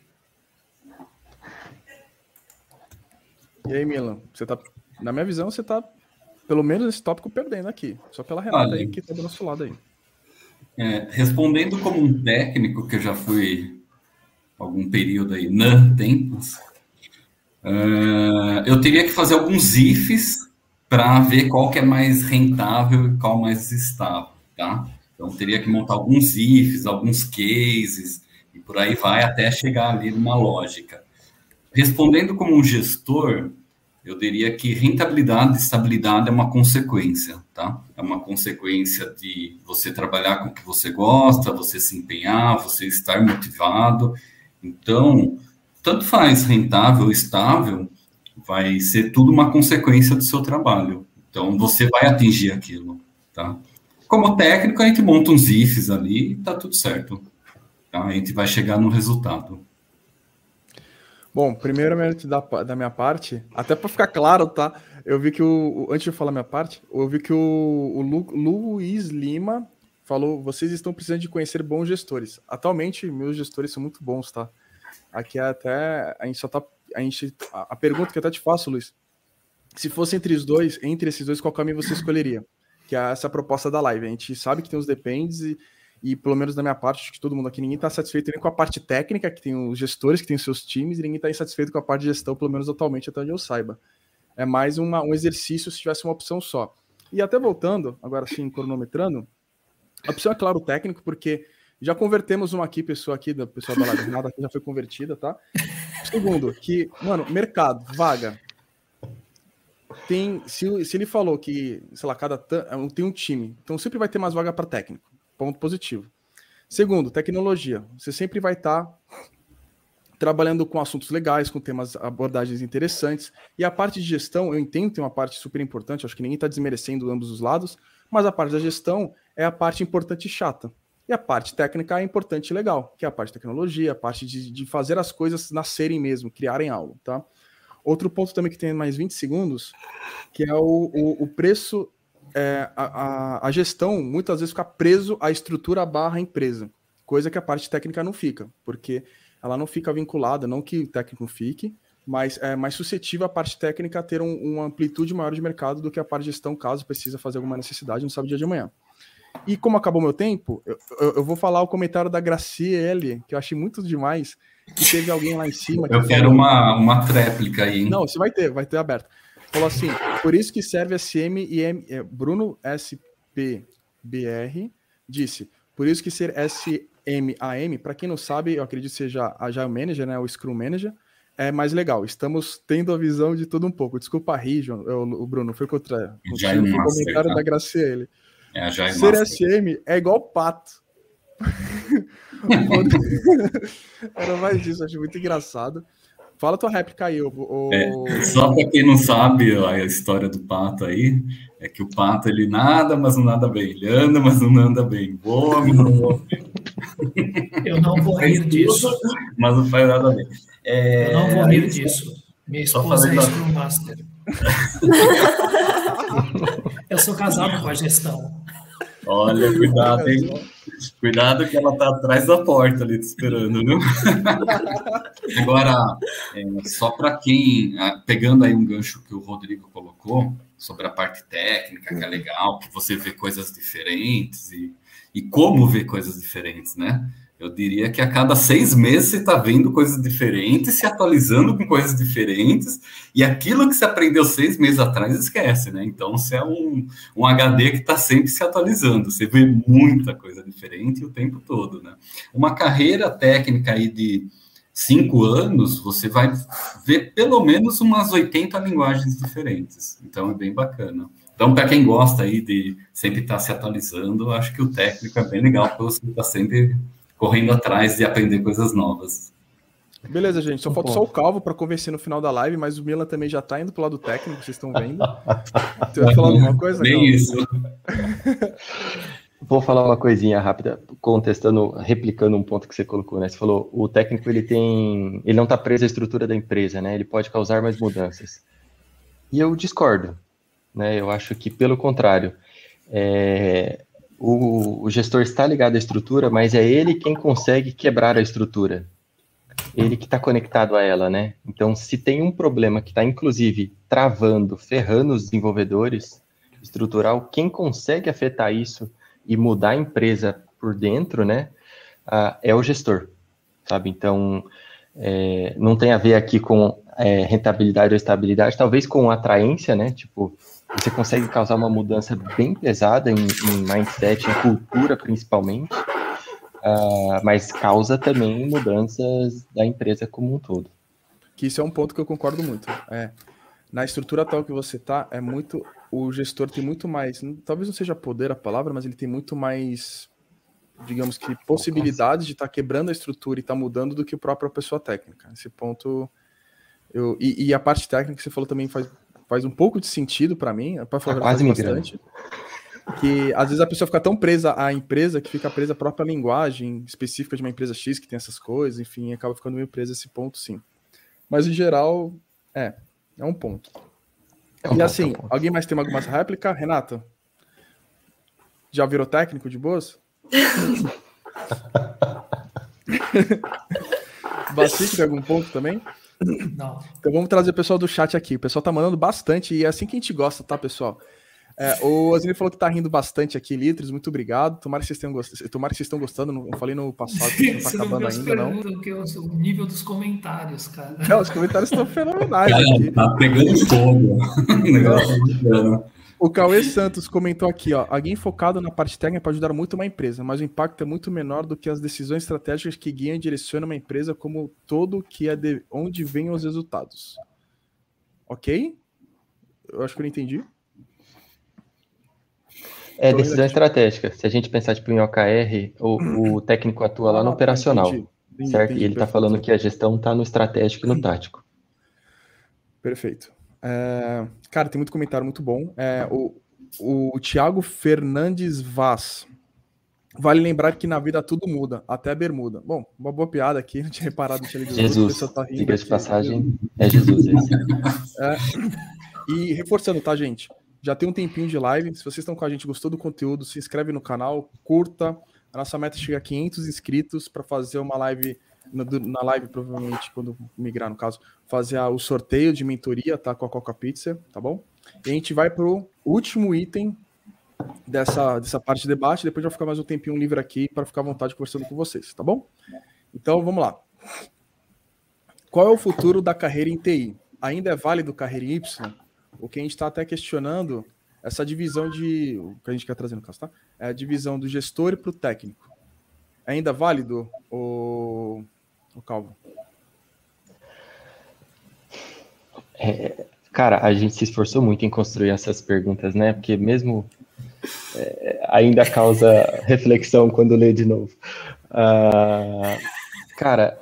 E aí, Milan, você tá, na minha visão, você tá, pelo menos esse tópico, perdendo aqui. Só pela Renata aí, que tá do nosso lado aí. É, respondendo como um técnico, que eu já fui algum período aí, não tempos, uh, eu teria que fazer alguns ifs para ver qual que é mais rentável e qual mais estável, tá? Então, teria que montar alguns ifs, alguns cases, e por aí vai até chegar ali numa lógica. Respondendo como um gestor, eu diria que rentabilidade e estabilidade é uma consequência, tá? É uma consequência de você trabalhar com o que você gosta, você se empenhar, você estar motivado. Então, tanto faz rentável ou estável, vai ser tudo uma consequência do seu trabalho. Então, você vai atingir aquilo, tá? Como técnico, a gente monta uns ifs ali e tá tudo certo. Tá? A gente vai chegar no resultado. Bom, primeiramente da, da minha parte, até para ficar claro, tá? Eu vi que o, antes de eu falar minha parte, eu vi que o, o Lu, Luiz Lima falou, vocês estão precisando de conhecer bons gestores. Atualmente, meus gestores são muito bons, tá? Aqui é até, a gente só tá, a gente, a, a pergunta que eu até te faço, Luiz, se fosse entre os dois, entre esses dois, qual caminho você escolheria? Que é essa proposta da live. A gente sabe que tem os dependes e, e pelo menos da minha parte, acho que todo mundo aqui, ninguém está satisfeito nem com a parte técnica, que tem os gestores, que tem os seus times, e ninguém está insatisfeito com a parte de gestão, pelo menos atualmente, até onde eu saiba. É mais uma, um exercício se tivesse uma opção só. E até voltando, agora sim, cronometrando, a opção é claro o técnico, porque já convertemos uma aqui, pessoa aqui, da pessoa da live, nada que já foi convertida, tá? Segundo, que, mano, mercado, vaga. Tem, se, se ele falou que, sei lá, cada tem um time, então sempre vai ter mais vaga para técnico. Ponto positivo. Segundo, tecnologia. Você sempre vai estar tá trabalhando com assuntos legais, com temas, abordagens interessantes. E a parte de gestão, eu entendo, tem uma parte super importante, acho que ninguém está desmerecendo ambos os lados, mas a parte da gestão é a parte importante e chata. E a parte técnica é importante e legal, que é a parte de tecnologia, a parte de, de fazer as coisas nascerem mesmo, criarem algo, tá? Outro ponto também que tem mais vinte segundos, que é o, o, o preço, é, a, a, a gestão muitas vezes fica preso à estrutura barra empresa, coisa que a parte técnica não fica, porque ela não fica vinculada, não que o técnico fique, mas é mais suscetível a parte técnica a ter um, uma amplitude maior de mercado do que a parte de gestão, caso precisa fazer alguma necessidade, não sabe o dia de amanhã. E como acabou meu tempo, eu, eu, eu vou falar o comentário da Graciele, que eu achei muito demais, que teve alguém lá em cima... Eu quero falou, uma, uma tréplica aí, hein? Não, você vai ter, vai ter aberto. Falou assim, por isso que serve S M e M... Bruno S P B R disse, por isso que ser S M A M, para quem não sabe, eu acredito que seja Agile Manager, né, o Scrum Manager, é mais legal. Estamos tendo a visão de tudo um pouco. Desculpa rir, João, eu, o Bruno, foi contra contigo, foi o comentário tá? da Graciele. É, a Ser Master. S M é igual pato. Era mais disso, acho muito engraçado. Fala tua réplica aí. O, o... É, só para quem não sabe a história do pato aí, é que o pato ele nada, mas não nada bem. Ele anda, mas não anda bem. Boa, mas não voa bem. Eu não vou rir disso. Mas não faz nada bem. É... Eu não vou rir disso. Minha esposa é Scrum Master. Eu sou casado com a gestão. Olha, cuidado, hein? Cuidado que ela tá atrás da porta ali te esperando, viu? Agora, é, só para quem... Pegando aí um gancho que o Rodrigo colocou sobre a parte técnica, que é legal, que você vê coisas diferentes e, e como ver coisas diferentes, né? Eu diria que a cada seis meses você está vendo coisas diferentes, se atualizando com coisas diferentes, e aquilo que você aprendeu seis meses atrás esquece, né? Então, você é um, um H D que está sempre se atualizando, você vê muita coisa diferente o tempo todo, né? Uma carreira técnica aí de cinco anos, você vai ver pelo menos umas oitenta linguagens diferentes, então é bem bacana. Então, para quem gosta aí de sempre estar tá se atualizando, eu acho que o técnico é bem legal, porque você está sempre... correndo atrás de aprender coisas novas. Beleza, gente. Só falta só o Calvo para convencer no final da live, mas o Milan também já está indo para o lado técnico, vocês estão vendo. Você vai falar alguma coisa? Bem Calvo? isso. Vou falar uma coisinha rápida, contestando, replicando um ponto que você colocou, né? Você falou, o técnico, ele tem... Ele não está preso à estrutura da empresa, né? Ele pode causar mais mudanças. E eu discordo, né? Eu acho que, pelo contrário, é... O, o gestor está ligado à estrutura, mas é ele quem consegue quebrar a estrutura. Ele que está conectado a ela, né? Então, se tem um problema que está, inclusive, travando, ferrando os desenvolvedores estrutural, quem consegue afetar isso e mudar a empresa por dentro, né? Uh, é o gestor, sabe? Então, é, não tem a ver aqui com é, rentabilidade ou estabilidade, talvez com atraência, né? Tipo... Você consegue causar uma mudança bem pesada em, em mindset, em cultura principalmente, uh, mas causa também mudanças da empresa como um todo. Que isso é um ponto que eu concordo muito. É, na estrutura atual que você está, é muito, o gestor tem muito mais, talvez não seja poder a palavra, mas ele tem muito mais, digamos que, possibilidades de estar tá quebrando a estrutura e estar tá mudando do que a própria pessoa técnica. Esse ponto, eu, e, e a parte técnica que você falou também faz... faz um pouco de sentido para mim, para falar tá quase bastante, que às vezes a pessoa fica tão presa à empresa que fica presa à própria linguagem específica de uma empresa X que tem essas coisas, enfim, acaba ficando meio presa a esse ponto, sim. Mas em geral, é, é um ponto. É um e ponto, assim, é um ponto. Alguém mais tem alguma réplica? Renata? Já virou técnico de boas? Bacique, tem algum ponto também? Não. Então vamos trazer o pessoal do chat aqui. O pessoal tá mandando bastante e é assim que a gente gosta, tá, pessoal? É, o Osni falou que tá rindo bastante aqui, Litros. Muito obrigado. Tomara que vocês tenham gostado. Tomara que vocês estão gostando. Não falei no passado que não tá acabando ainda, não. Que é o nível dos comentários, cara. Não, os comentários estão fenomenais cara, aqui. Tá pegando fogo. O negócio O Cauê Santos comentou aqui, ó. Alguém focado na parte técnica pode ajudar muito uma empresa, mas o impacto é muito menor do que as decisões estratégicas que guiam e direcionam uma empresa como todo, que é de onde vêm os resultados. Ok? Eu acho que eu não entendi. É decisão estratégica. Se a gente pensar tipo, em O K R, o, o técnico atua ah, lá no operacional, entendi, entendi, certo? Entendi, e ele está falando que a gestão está no estratégico e no tático. Perfeito. É, cara, tem muito comentário muito bom. É, o, o Thiago Fernandes Vaz. Vale lembrar que na vida tudo muda, até a bermuda. Bom, uma boa piada aqui, não tinha reparado. Tinha Jesus, tá diga de passagem, é Jesus esse. É, e reforçando, tá, gente? Já tem um tempinho de live. Se vocês estão com a gente, gostou do conteúdo, se inscreve no canal, curta. A nossa meta é chegar a quinhentos inscritos para fazer uma live, na live provavelmente, quando migrar no caso, fazer o sorteio de mentoria, tá? Com a Coca Pizza, tá bom? E a gente vai pro último item dessa, dessa parte de debate. Depois vai ficar mais um tempinho livre aqui para ficar à vontade conversando com vocês, tá bom? Então, vamos lá. Qual é o futuro da carreira em T I? Ainda é válido carreira em Y? O que a gente está até questionando, essa divisão de... O que a gente quer trazer no caso, tá? É a divisão do gestor para o técnico. É ainda válido, o, o Calvo? É, cara, a gente se esforçou muito em construir essas perguntas, né? Porque mesmo... É, ainda causa reflexão quando lê de novo. Uh, cara...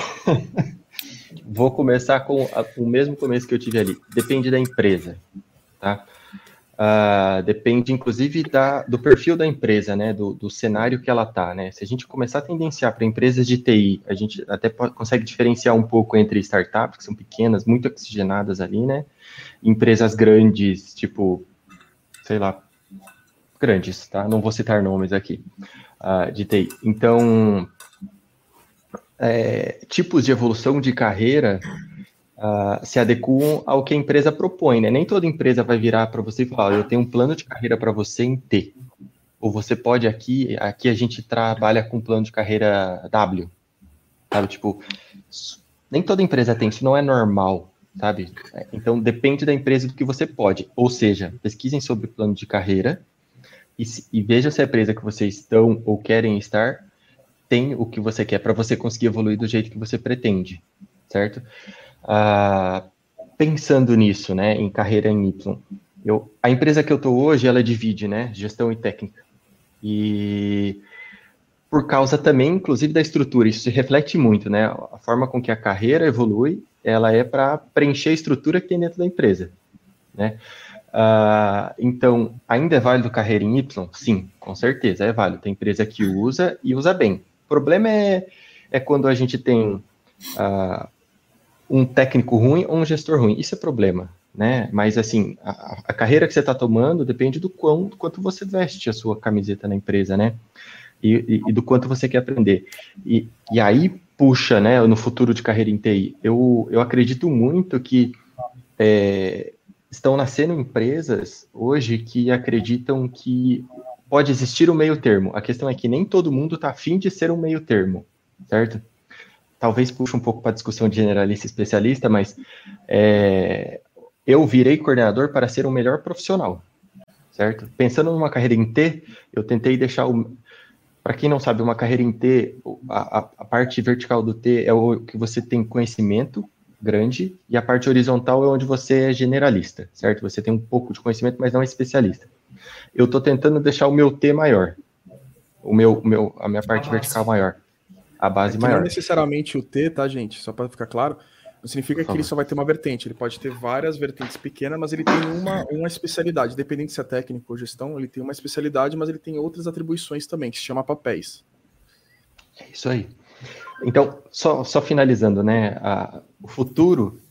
Vou começar com a, o mesmo começo que eu tive ali. Depende da empresa, tá? Uh, depende, inclusive, da, do perfil da empresa, né? Do, do cenário que ela tá, né? Se a gente começar a tendenciar para empresas de T I, a gente até pode, consegue diferenciar um pouco entre startups, que são pequenas, muito oxigenadas ali, né? Empresas grandes, tipo, sei lá, grandes, tá? Não vou citar nomes aqui, uh, de T I. Então... É, tipos de evolução de carreira uh, se adequam ao que a empresa propõe, né? Nem toda empresa vai virar para você e falar, eu tenho um plano de carreira para você em T. Ou você pode aqui, aqui a gente trabalha com plano de carreira W, sabe? Tipo, nem toda empresa tem, isso não é normal, sabe? Então, depende da empresa do que você pode. Ou seja, pesquisem sobre o plano de carreira e, e vejam se a empresa que vocês estão ou querem estar tem o que você quer para você conseguir evoluir do jeito que você pretende, certo? Ah, pensando nisso, né, em carreira em Y, eu, a empresa que eu estou hoje, ela divide, né, gestão e técnica. E por causa também, inclusive, da estrutura, isso se reflete muito, né, a forma com que a carreira evolui, ela é para preencher a estrutura que tem dentro da empresa, né? Ah, então, ainda é válido carreira em Y? Sim, com certeza, é válido. Tem empresa que usa e usa bem. O problema é, é quando a gente tem uh, um técnico ruim ou um gestor ruim. Isso é problema, né? Mas, assim, a, a carreira que você está tomando depende do quão, do quanto você veste a sua camiseta na empresa, né? E, e, e do quanto você quer aprender. E, e aí, puxa, né, no futuro de carreira em T I. Eu, eu acredito muito que é, estão nascendo empresas hoje que acreditam que pode existir um meio termo. A questão é que nem todo mundo está afim de ser um meio termo, certo? Talvez puxe um pouco para a discussão de generalista e especialista, mas é, eu virei coordenador para ser um melhor profissional, certo? Pensando numa carreira em T, eu tentei deixar o... Para quem não sabe, uma carreira em T, a, a, a parte vertical do T é o que você tem conhecimento grande, e a parte horizontal é onde você é generalista, certo? Você tem um pouco de conhecimento, mas não é especialista. Eu estou tentando deixar o meu T maior, o meu, o meu, a minha parte a vertical maior, a base é maior. Não necessariamente o T, tá, gente? Só para ficar claro, não significa que ele só vai ter uma vertente, ele pode ter várias vertentes pequenas, mas ele tem uma, uma especialidade, dependendo se é técnico ou gestão, ele tem uma especialidade, mas ele tem outras atribuições também, que se chama papéis. É isso aí. Então, só, só finalizando, né, a, o futuro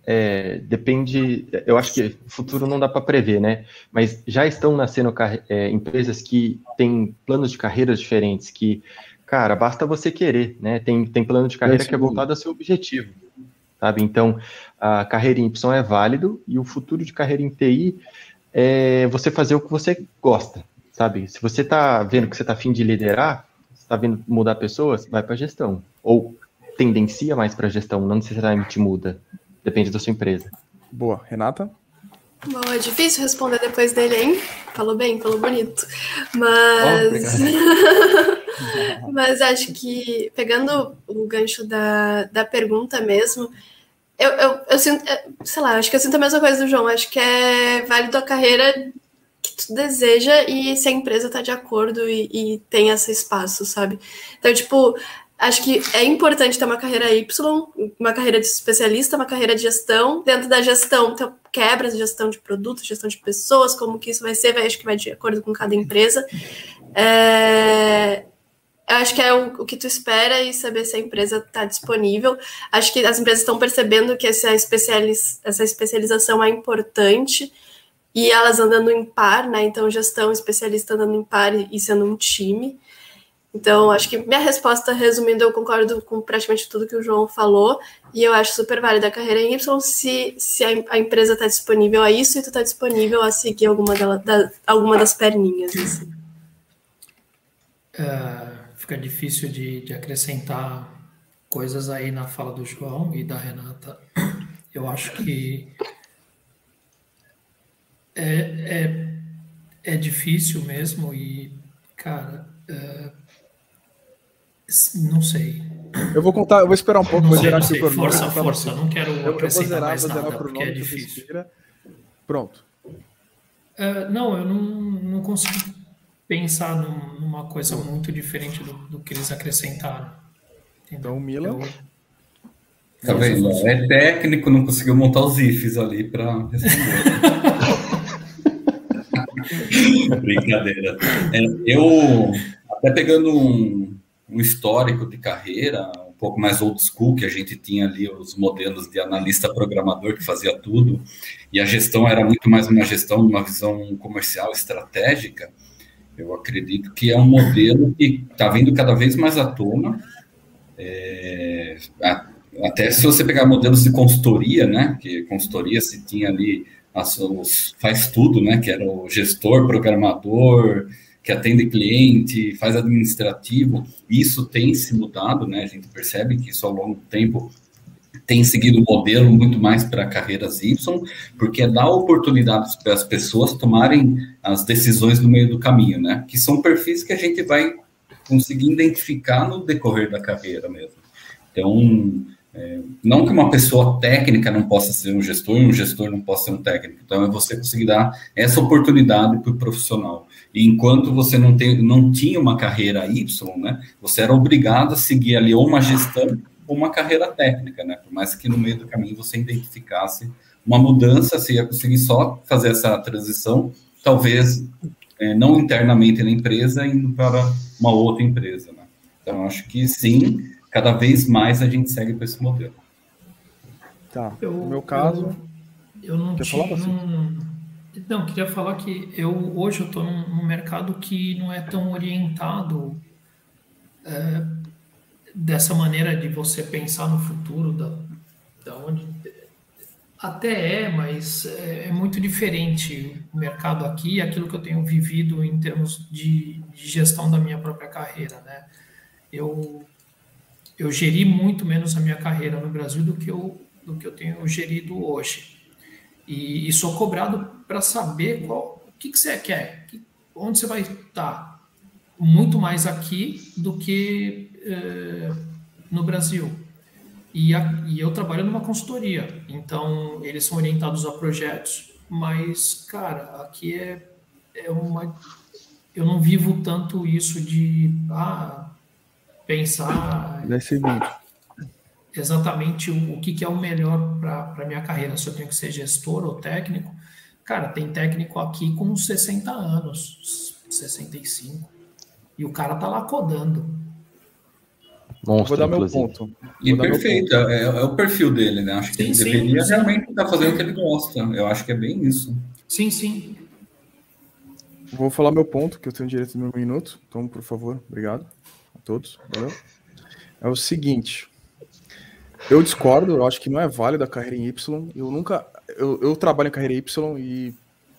é, depende, eu acho que o futuro não dá para prever, né? Mas já estão nascendo é, empresas que têm planos de carreiras diferentes, que, cara, basta você querer, né? Tem, tem plano de carreira que é voltado ao seu objetivo, sabe? Então, a carreira em Y é válido e o futuro de carreira em T I é você fazer o que você gosta, sabe? Se você está vendo que você está afim de liderar, está vendo mudar pessoas, vai para gestão. Ou tendencia mais para gestão, não necessariamente muda. Depende da sua empresa. Boa. Renata? Bom, é difícil responder depois dele, hein? Falou bem, falou bonito. Mas... Oh, mas acho que, pegando o gancho da, da pergunta mesmo, eu, eu, eu sinto, sei lá, acho que eu sinto a mesma coisa do João. Acho que é válido a carreira que tu deseja e se a empresa tá de acordo e, e tem esse espaço, sabe? Então, tipo, acho que é importante ter uma carreira Y, uma carreira de especialista, uma carreira de gestão. Dentro da gestão, então, quebras de gestão de produtos, gestão de pessoas, como que isso vai ser, vai, acho que vai de acordo com cada empresa. É... Eu acho que é o, o que tu espera e saber se a empresa está disponível. Acho que as empresas estão percebendo que essa, especializ, essa especialização é importante e elas andando em par, né? Então, gestão, especialista andando em par e, e sendo um time. Então, acho que minha resposta, resumindo, eu concordo com praticamente tudo que o João falou e eu acho super válida a carreira em Y se, se a, a empresa está disponível a isso e tu está disponível a seguir alguma, dela, da, alguma das perninhas. Assim. Uh, fica difícil de, de acrescentar coisas aí na fala do João e da Renata. Eu acho que é, é, é difícil mesmo e, cara... Uh, Não sei. Eu vou contar, eu vou esperar um pouco. Não vou sei, zerar não sei. aqui Força, força. Não quero eu, acrescentar eu vou zerar, mais vou zerar nada, por porque é nome, difícil. Respira. Pronto. Uh, não, eu não, não consigo pensar num, numa coisa muito diferente do, do que eles acrescentaram. Entendeu? Então, Mila... Eu... Tá vendo? É técnico, não conseguiu montar os ifs ali para responder. Brincadeira. É, eu, até pegando um, um histórico de carreira, um pouco mais old school, que a gente tinha ali os modelos de analista programador que fazia tudo, e a gestão era muito mais uma gestão, uma visão comercial estratégica, eu acredito que é um modelo que está vindo cada vez mais à tona. É, até se você pegar modelos de consultoria, né, que consultoria se tinha ali as, os, faz tudo, né, que era o gestor, programador, que atende cliente, faz administrativo, isso tem se mudado, né, a gente percebe que isso ao longo do tempo tem seguido um modelo muito mais para carreiras Y, porque dá oportunidades para as pessoas tomarem as decisões no meio do caminho, né, que são perfis que a gente vai conseguir identificar no decorrer da carreira mesmo. Então, é, não que uma pessoa técnica não possa ser um gestor e um gestor não possa ser um técnico. Então, é você conseguir dar essa oportunidade para o profissional. E enquanto você não, tem, não tinha uma carreira Y, né, você era obrigado a seguir ali ou uma gestão ou uma carreira técnica, né? Por mais que no meio do caminho você identificasse uma mudança, você ia conseguir só fazer essa transição, talvez é, não internamente na empresa, indo para uma outra empresa, né? Então, acho que sim, cada vez mais a gente segue para esse modelo. Tá, eu, no meu caso... Eu, eu não quer tinha... falar, Não, não, queria falar que eu, hoje eu estou num, num mercado que não é tão orientado é, dessa maneira de você pensar no futuro, da, da onde... Até é, mas é, é muito diferente o mercado aqui, aquilo que eu tenho vivido em termos de, de gestão da minha própria carreira, né? Eu... Eu geri muito menos a minha carreira no Brasil do que eu, do que eu tenho gerido hoje. E, e sou cobrado para saber qual, o que, que você quer, que, onde você vai estar. Muito mais aqui do que eh, no Brasil. E, a, e eu trabalho numa consultoria, então eles são orientados a projetos, mas, cara, aqui é, é uma... Eu não vivo tanto isso de... Ah, pensar exatamente o, o que, que é o melhor para a minha carreira, se eu tenho que ser gestor ou técnico. Cara, tem técnico aqui com sessenta anos, sessenta e cinco, e o cara tá lá codando. Monstro, vou dar meu inclusive. ponto. E Vou dar meu perfeito, ponto. é, é o perfil dele, né? Acho que Sim, ele sim, deveria sim. realmente estar fazendo o que ele gosta. Eu acho que é bem isso. Sim, sim. Vou falar meu ponto, que eu tenho direito no meu minuto. Então, por favor, obrigado a todos. Valeu. É o seguinte. Eu discordo, eu acho que não é válido a carreira em Y. Eu nunca. Eu, eu trabalho em carreira Y e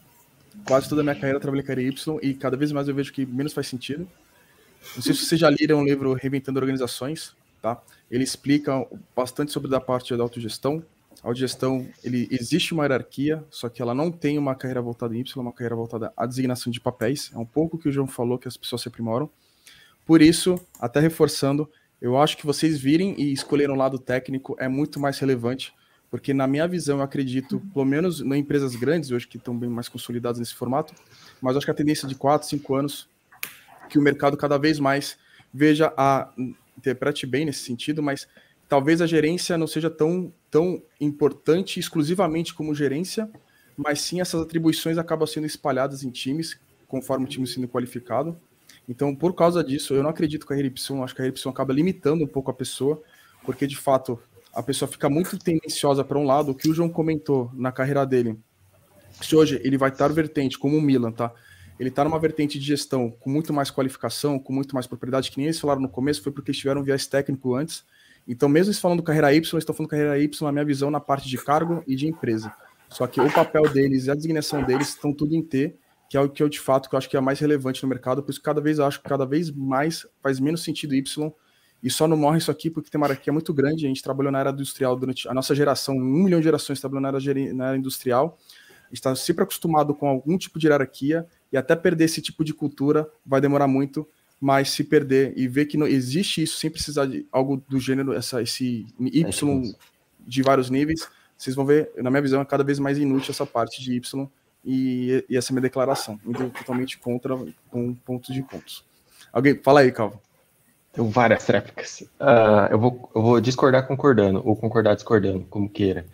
quase toda a minha carreira eu trabalhei em carreira Y e cada vez mais eu vejo que menos faz sentido. Não sei se vocês já leram o livro Reinventando Organizações, tá? Ele explica bastante sobre da parte da autogestão. A autogestão, ele existe uma hierarquia, só que ela não tem uma carreira voltada em Y, uma carreira voltada à designação de papéis. É um pouco o que o João falou, que as pessoas se aprimoram. Por isso, até reforçando, eu acho que vocês virem e escolherem um lado técnico é muito mais relevante, porque na minha visão, eu acredito, pelo menos em empresas grandes, hoje que estão bem mais consolidadas nesse formato, mas eu acho que a tendência de quatro, cinco anos, que o mercado cada vez mais veja a... Interprete bem nesse sentido, mas talvez a gerência não seja tão, tão importante exclusivamente como gerência, mas sim essas atribuições acabam sendo espalhadas em times, conforme o time sendo qualificado. Então, por causa disso, eu não acredito que a carreira Y, acho que a carreira Y acaba limitando um pouco a pessoa, porque, de fato, a pessoa fica muito tendenciosa para um lado. O que o João comentou na carreira dele, se hoje ele vai estar vertente, como o Milan, tá? Ele está numa vertente de gestão com muito mais qualificação, com muito mais propriedade, que nem eles falaram no começo, foi porque eles tiveram um viés técnico antes. Então, mesmo eles falando carreira Y, eles estão falando carreira Y, na minha visão, na parte de cargo e de empresa. Só que o papel deles e a designação deles estão tudo em T, que é o que eu, de fato, que eu acho que é mais relevante no mercado, por isso que cada vez eu acho que cada vez mais faz menos sentido Y, e só não morre isso aqui porque tem uma hierarquia muito grande. A gente trabalhou na área industrial durante a nossa geração, um milhão de gerações trabalhou na área, na área industrial, está sempre acostumado com algum tipo de hierarquia, e até perder esse tipo de cultura vai demorar muito, mas se perder e ver que não existe isso sem precisar de algo do gênero, essa, esse Y de vários níveis, vocês vão ver, na minha visão, é cada vez mais inútil essa parte de Y, e, e essa é a minha declaração, indo totalmente contra com pontos de pontos. Alguém, fala aí, Calvo. Tem várias réplicas. Uh, eu, vou, eu vou discordar concordando, ou concordar discordando, como queira.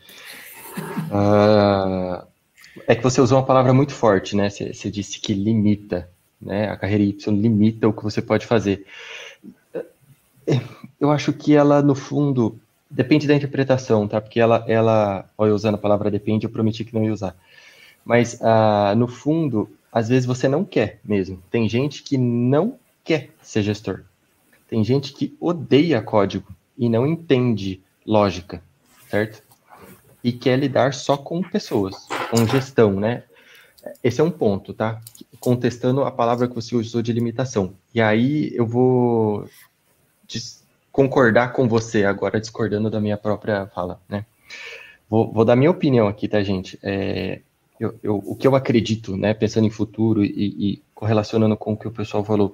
Uh, é que você usou uma palavra muito forte, né? Você, você disse que limita, né? A carreira Y limita o que você pode fazer. Eu acho que ela, no fundo, depende da interpretação, tá? Porque ela, ela olha, usando a palavra depende, eu prometi que não ia usar. Mas, uh, no fundo, às vezes você não quer mesmo. Tem gente que não quer ser gestor. Tem gente que odeia código e não entende lógica, certo? E quer lidar só com pessoas, com gestão, né? Esse é um ponto, tá? Contestando a palavra que você usou de limitação. E aí eu vou concordar com você agora, discordando da minha própria fala, né? Vou, vou dar minha opinião aqui, tá, gente? É, eu, eu, o que eu acredito, né, pensando em futuro e, e correlacionando com o que o pessoal falou,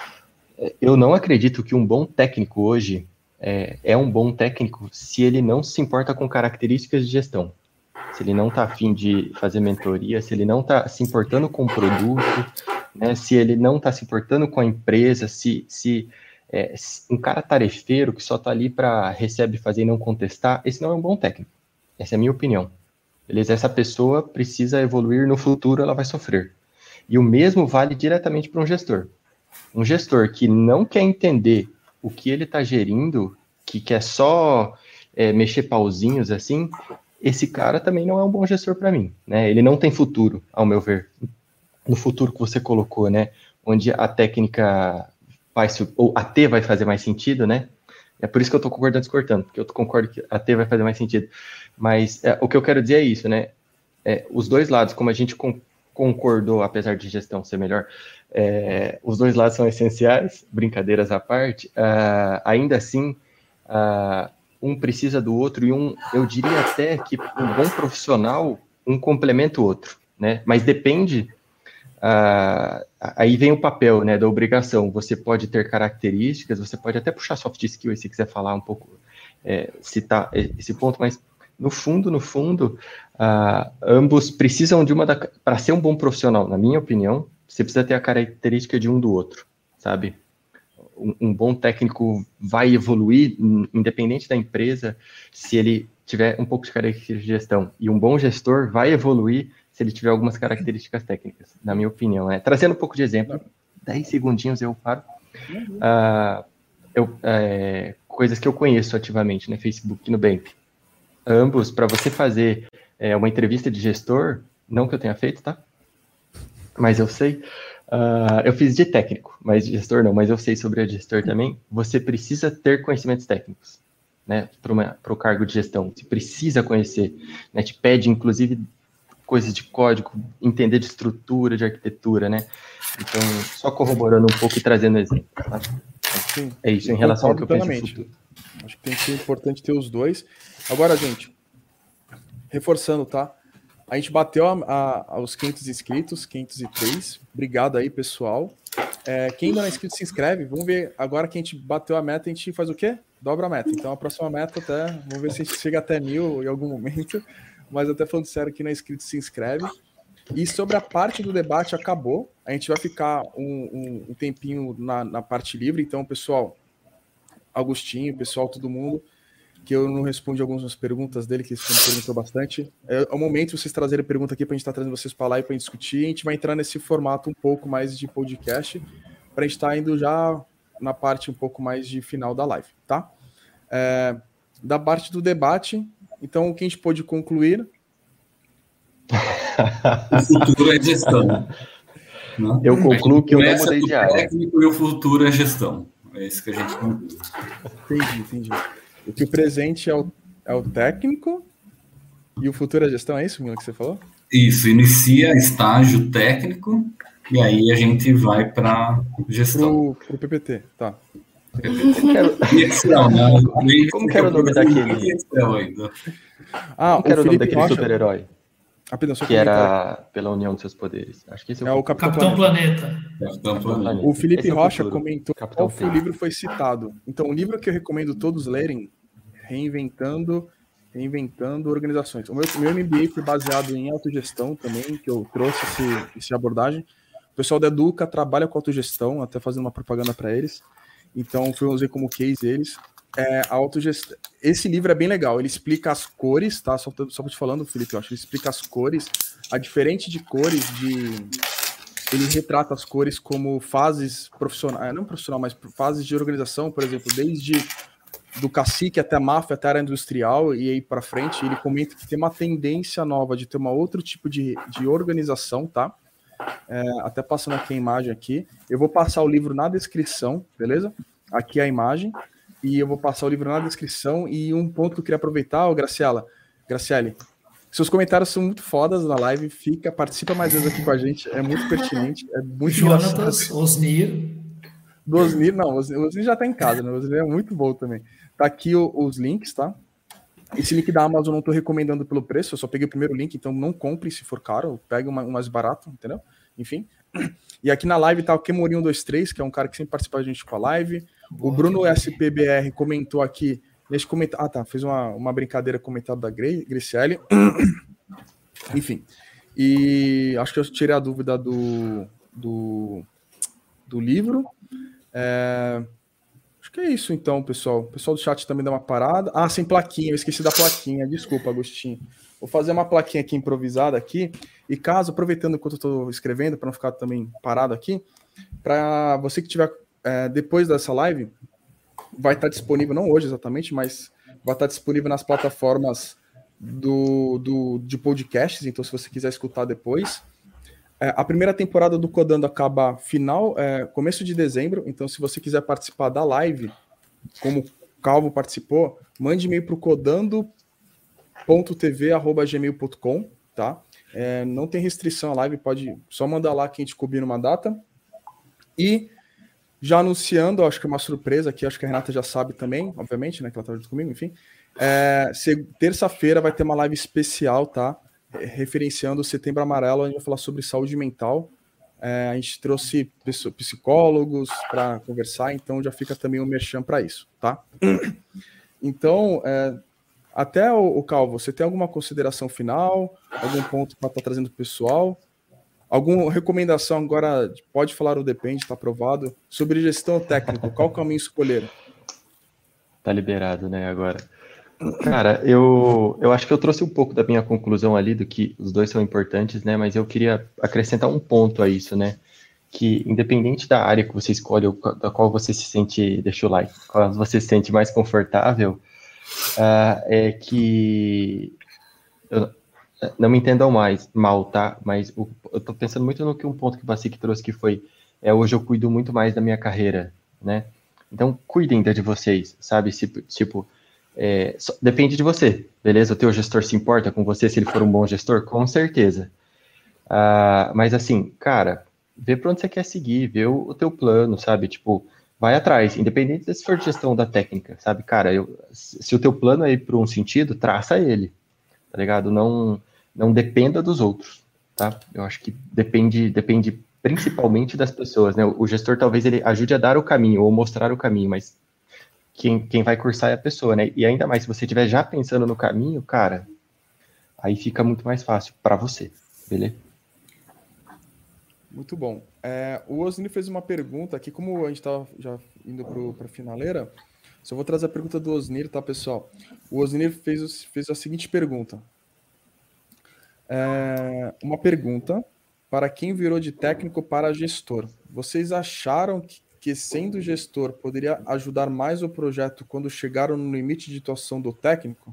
eu não acredito que um bom técnico hoje é, é um bom técnico se ele não se importa com características de gestão. Se ele não está afim de fazer mentoria, se ele não está se importando com o produto, né, se ele não está se importando com a empresa, se, se é, um cara tarefeiro que só está ali para receber, fazer e não contestar, esse não é um bom técnico. Essa é a minha opinião. Beleza? Essa pessoa precisa evoluir, no futuro ela vai sofrer. E o mesmo vale diretamente para um gestor. Um gestor que não quer entender o que ele está gerindo, que quer só é, mexer pauzinhos assim, esse cara também não é um bom gestor para mim, né? Ele não tem futuro, ao meu ver. No futuro que você colocou, né? Onde a técnica vai, ou a T vai fazer mais sentido, né? É por isso que eu estou concordando discordando, porque eu concordo que a T vai fazer mais sentido. Mas é, o que eu quero dizer é isso, né? É, os dois lados, como a gente con concordou, apesar de gestão ser melhor, é, os dois lados são essenciais, brincadeiras à parte, uh, ainda assim, uh, um precisa do outro, e um, eu diria até que um bom profissional, um complementa o outro, né? Mas depende, uh, aí vem o papel, né, da obrigação. Você pode ter características, você pode até puxar soft skills se quiser falar um pouco, é, citar esse ponto, mas no fundo, no fundo, uh, ambos precisam de uma, para ser um bom profissional, na minha opinião, você precisa ter a característica de um do outro, sabe? Um, um bom técnico vai evoluir, independente da empresa, se ele tiver um pouco de característica de gestão. E um bom gestor vai evoluir se ele tiver algumas características técnicas, na minha opinião. Né? Trazendo um pouco de exemplo, dez segundinhos eu paro. Uh, eu, é, coisas que eu conheço ativamente, né? Facebook e Nubank. Ambos, para você fazer é, uma entrevista de gestor, não que eu tenha feito, tá? Mas eu sei. Uh, eu fiz de técnico, mas de gestor não, mas eu sei sobre a gestor também. Você precisa ter conhecimentos técnicos, né? Para o cargo de gestão. Você precisa conhecer, né? Te pede, inclusive, coisas de código, entender de estrutura, de arquitetura, né? Então, só corroborando um pouco e trazendo exemplo. Tá? Sim, é isso, em relação ao que eu penso no futuro. Acho que tem que ser importante ter os dois. Agora, gente, reforçando, tá? A gente bateu a, a, aos quinhentos inscritos, quinhentos e três. Obrigado aí, pessoal. É, quem ainda não é inscrito, se inscreve. Vamos ver, agora que a gente bateu a meta, a gente faz o quê? Dobra a meta. Então, a próxima meta até, vamos ver se a gente chega até mil em algum momento. Mas até falando sério, quem não é inscrito, se inscreve. E sobre a parte do debate, acabou. A gente vai ficar um, um, um tempinho na, na parte livre. Então, pessoal, Augustinho, pessoal, todo mundo, que eu não respondi algumas perguntas dele, que ele me perguntou bastante. É, é o momento de vocês trazerem pergunta aqui para a gente estar tá trazendo vocês para lá e para a gente discutir. A gente vai entrar nesse formato um pouco mais de podcast, para a gente estar tá indo já na parte um pouco mais de final da live, tá? É, da parte do debate, então, o que a gente pôde concluir? O futuro é gestão. Não? Eu concluo que eu não mudei de área. O técnico e o futuro é gestão. É isso que a gente conclui. Entendi, entendi. O que o presente é o, é o técnico e o futuro é a gestão, é isso, Mila, que você falou? Isso, inicia estágio técnico e aí a gente vai para gestão. Para o P P T, tá. Como que era, Excel, né? Como que era o nome daquele... ainda. Ah, Como que era o nome daquele super-herói? Apenas que era pela união dos seus poderes. Acho que esse é o, é o Capitão, Capitão Planeta. Planeta. Capitão Planeta. O Felipe esse Rocha é o comentou Capitão qual foi o livro foi citado. Então, o livro que eu recomendo todos lerem, Reinventando, Reinventando Organizações. O meu, meu M B A foi baseado em autogestão também, que eu trouxe esse, essa abordagem. O pessoal da Educa trabalha com autogestão, até fazendo uma propaganda para eles. Então, fui usei como case eles. É, a autogestão. Esse livro é bem legal, ele explica as cores, tá? Só, só te falando, Felipe, eu acho, ele explica as cores, a diferente de cores de... Ele retrata as cores como fases profissionais, não profissional, mas fases de organização, por exemplo, desde do cacique até a máfia, até a área industrial e aí para frente. Ele comenta que tem uma tendência nova de ter uma outro tipo de, de organização, tá? É, até passando aqui a imagem aqui. Eu vou passar o livro na descrição, beleza? Aqui a imagem. E eu vou passar o livro na descrição. E um ponto que eu queria aproveitar, ô Graciela, Graciele, seus comentários são muito fodas na live. Fica, participa mais vezes aqui com a gente. É muito pertinente, é muito Jonatas, Osnir. Do Osnir, não, o Osnir já tá em casa, né? O Osnir é muito bom também. Tá aqui o, os links, tá? Esse link da Amazon eu não tô recomendando pelo preço, eu só peguei o primeiro link, então não compre se for caro, pegue uma, um mais barato, entendeu? Enfim. E aqui na live tá o Kemorinho um dois três, que é um cara que sempre participa da gente com a live. O Bruno S P B R comentou aqui, nesse comentário. Ah, tá, fez uma, uma brincadeira comentada da Graciele. Enfim. E acho que eu tirei a dúvida do, do, do livro. É, acho que é isso então, pessoal. O pessoal do chat também dá uma parada. Ah, sem plaquinha, eu esqueci da plaquinha. Desculpa, Agostinho. Vou fazer uma plaquinha aqui improvisada aqui. E caso, aproveitando enquanto eu estou escrevendo, para não ficar também parado aqui, para você que tiver é, depois dessa live, vai estar disponível, não hoje exatamente, mas vai estar disponível nas plataformas do, do, de podcasts. Então, se você quiser escutar depois. É, a primeira temporada do Codando acaba final, é, começo de dezembro. Então, se você quiser participar da live, como o Calvo participou, mande e-mail para o codando ponto t v arroba gmail ponto com, tá? É, não tem restrição a live, pode só mandar lá que a gente combina uma data. E já anunciando, acho que é uma surpresa aqui, acho que a Renata já sabe também, obviamente, né? Que ela está junto comigo, enfim. É, terça-feira vai ter uma live especial, tá? Referenciando o Setembro Amarelo, a gente vai falar sobre saúde mental. É, a gente trouxe psicólogos para conversar, então já fica também um merchan para isso, tá? Então, é, até o, o Calvo, você tem alguma consideração final? Algum ponto para estar tá trazendo para o pessoal? Alguma recomendação agora, pode falar ou depende, está aprovado, sobre gestão técnica, qual caminho escolher? Tá liberado, né, agora. Cara, eu, eu acho que eu trouxe um pouco da minha conclusão ali, do que os dois são importantes, né, mas eu queria acrescentar um ponto a isso, né, que, independente da área que você escolhe, ou da qual você se sente, deixa o like, qual você se sente mais confortável, uh, é que, eu, não me entendam mais, mal, tá? Mas o, eu tô pensando muito no que um ponto que o Bacic trouxe, que foi, é, hoje eu cuido muito mais da minha carreira, né? Então, cuidem da de vocês, sabe? Tipo, tipo é, só, depende de você, beleza? O teu gestor se importa com você se ele for um bom gestor? Com certeza. Uh, mas assim, cara, vê para onde você quer seguir, vê o, o teu plano, sabe? Tipo, vai atrás, independente se for gestão da técnica, sabe? Cara, eu, se o teu plano é ir para um sentido, traça ele, tá ligado? Não, não dependa dos outros, tá? Eu acho que depende, depende principalmente das pessoas, né? O, o gestor talvez ele ajude a dar o caminho ou mostrar o caminho, mas quem, quem vai cursar é a pessoa, né? E ainda mais, se você estiver já pensando no caminho, cara, aí fica muito mais fácil para você, beleza? Muito bom. É, o Osni fez uma pergunta aqui, como a gente estava já indo para a finaleira, só vou trazer a pergunta do Osnir, tá, pessoal? O Osnir fez, fez a seguinte pergunta. É, uma pergunta para quem virou de técnico para gestor. Vocês acharam que, que, sendo gestor, poderia ajudar mais o projeto quando chegaram no limite de atuação do técnico?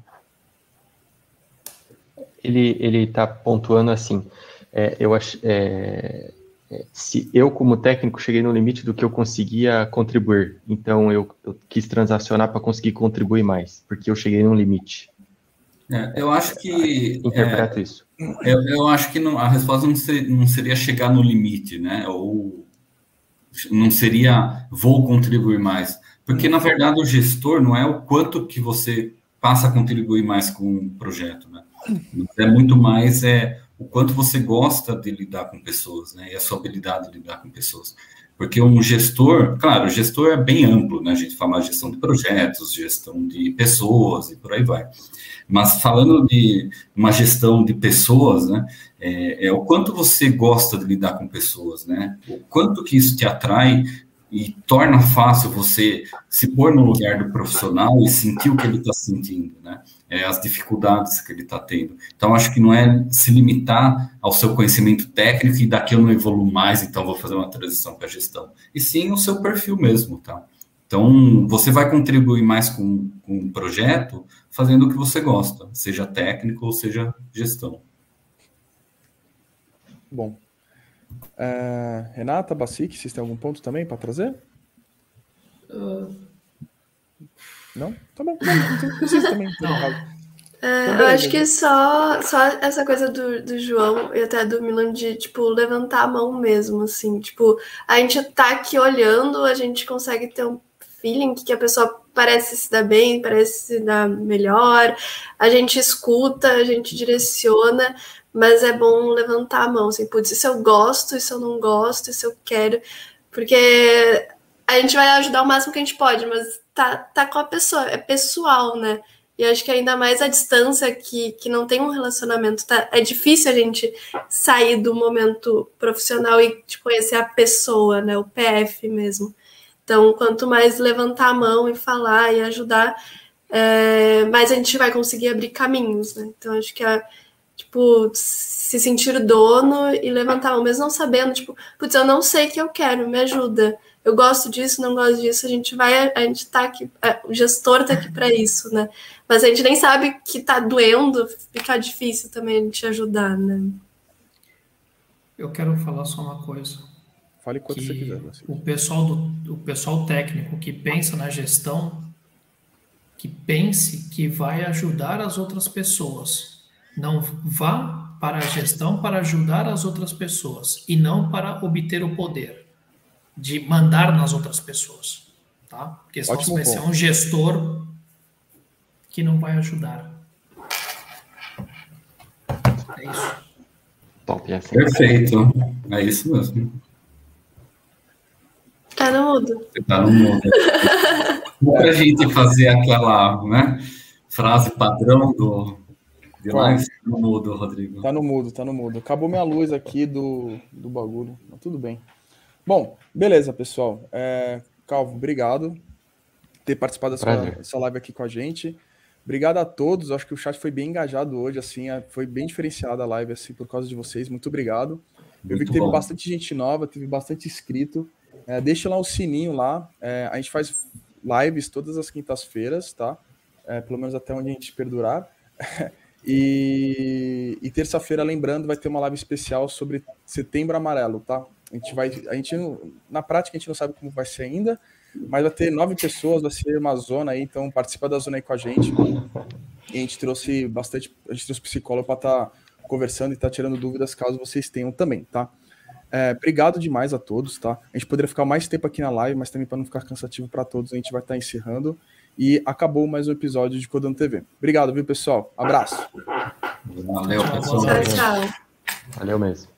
Ele ele está pontuando assim, é, eu acho... É... se eu, como técnico, cheguei no limite do que eu conseguia contribuir, então eu, eu quis transacionar para conseguir contribuir mais, porque eu cheguei no limite. É, eu acho que... Interpreto é, isso. Eu, eu acho que não, a resposta não, ser, não seria chegar no limite, né? Ou não seria vou contribuir mais. Porque, na verdade, o gestor não é o quanto que você passa a contribuir mais com o projeto, né? É muito mais... é o quanto você gosta de lidar com pessoas, né? E a sua habilidade de lidar com pessoas. Porque um gestor, claro, o gestor é bem amplo, né? A gente fala de gestão de projetos, gestão de pessoas e por aí vai. Mas falando de uma gestão de pessoas, né? É, é o quanto você gosta de lidar com pessoas, né? O quanto que isso te atrai e torna fácil você se pôr no lugar do profissional e sentir o que ele está sentindo, né? É, as dificuldades que ele está tendo. Então, acho que não é se limitar ao seu conhecimento técnico e daqui eu não evoluo mais, então vou fazer uma transição para a gestão. E sim o seu perfil mesmo, tá? Então, você vai contribuir mais com, com um projeto fazendo o que você gosta, seja técnico ou seja gestão. Bom. Uh, Renata, Bacic, vocês têm algum ponto também para trazer? Uh... Não? Tá bom. Não, não precisa também. É, eu acho que só, só essa coisa do, do João e até do Milan de, tipo, levantar a mão mesmo, assim. Tipo, a gente tá aqui olhando, a gente consegue ter um feeling que a pessoa parece se dar bem, parece se dar melhor. A gente escuta, a gente direciona, mas é bom levantar a mão, assim. Putz, isso eu gosto, isso eu não gosto, isso eu quero. Porque a gente vai ajudar o máximo que a gente pode, mas tá, tá com a pessoa, é pessoal, né? E acho que ainda mais a distância que, que não tem um relacionamento, tá? É difícil a gente sair do momento profissional e de conhecer a pessoa, né? O P F mesmo. Então, quanto mais levantar a mão e falar e ajudar, é, mais a gente vai conseguir abrir caminhos, né? Então, acho que é, tipo, se sentir o dono e levantar a mão, mesmo não sabendo, tipo, putz, eu não sei o que eu quero, me ajuda. Eu gosto disso, não gosto disso, a gente vai, a gente tá aqui, o gestor tá aqui para isso, né? Mas a gente nem sabe que tá doendo, fica difícil também a gente ajudar, né? Eu quero falar só uma coisa. Fale quanto que você quiser. Você. O pessoal, do, o pessoal técnico que pensa na gestão, que pense que vai ajudar as outras pessoas. Não vá para a gestão para ajudar as outras pessoas e não para obter o poder de mandar nas outras pessoas, tá? Porque senão Ótimo você vai ponto. ser um gestor que não vai ajudar. É isso. Top, é assim. Perfeito. É isso mesmo. Tá no mudo. Você tá no mudo. Só pra gente fazer aquela, né, frase padrão do... De live, tá no mudo, Rodrigo. Tá no mudo, tá no mudo. Acabou minha luz aqui do, do bagulho, mas tudo bem. Bom, beleza, pessoal. É, Calvo, obrigado por ter participado dessa, dessa live aqui com a gente. Obrigado a todos, acho que o chat foi bem engajado hoje, assim, foi bem diferenciada a live, assim, por causa de vocês, muito obrigado. Eu vi Muito que teve bom. bastante gente nova, teve bastante inscrito. É, deixa lá o sininho lá, é, a gente faz lives todas as quintas-feiras, tá? É, pelo menos até onde a gente perdurar. e e terça-feira, lembrando, vai ter uma live especial sobre Setembro Amarelo, tá? A gente vai, a gente, na prática, a gente não sabe como vai ser ainda, mas vai ter nove pessoas, vai ser uma zona aí, então participa da zona aí com a gente. E a gente trouxe bastante, a gente trouxe psicólogo para estar tá conversando e estar tá tirando dúvidas caso vocês tenham também, tá? É, obrigado demais a todos, tá? A gente poderia ficar mais tempo aqui na live, mas também para não ficar cansativo para todos, a gente vai estar tá encerrando. E acabou mais um episódio de Codando T V. Obrigado, viu, pessoal? Abraço. Valeu, pessoal. Tchau, tchau. Valeu mesmo.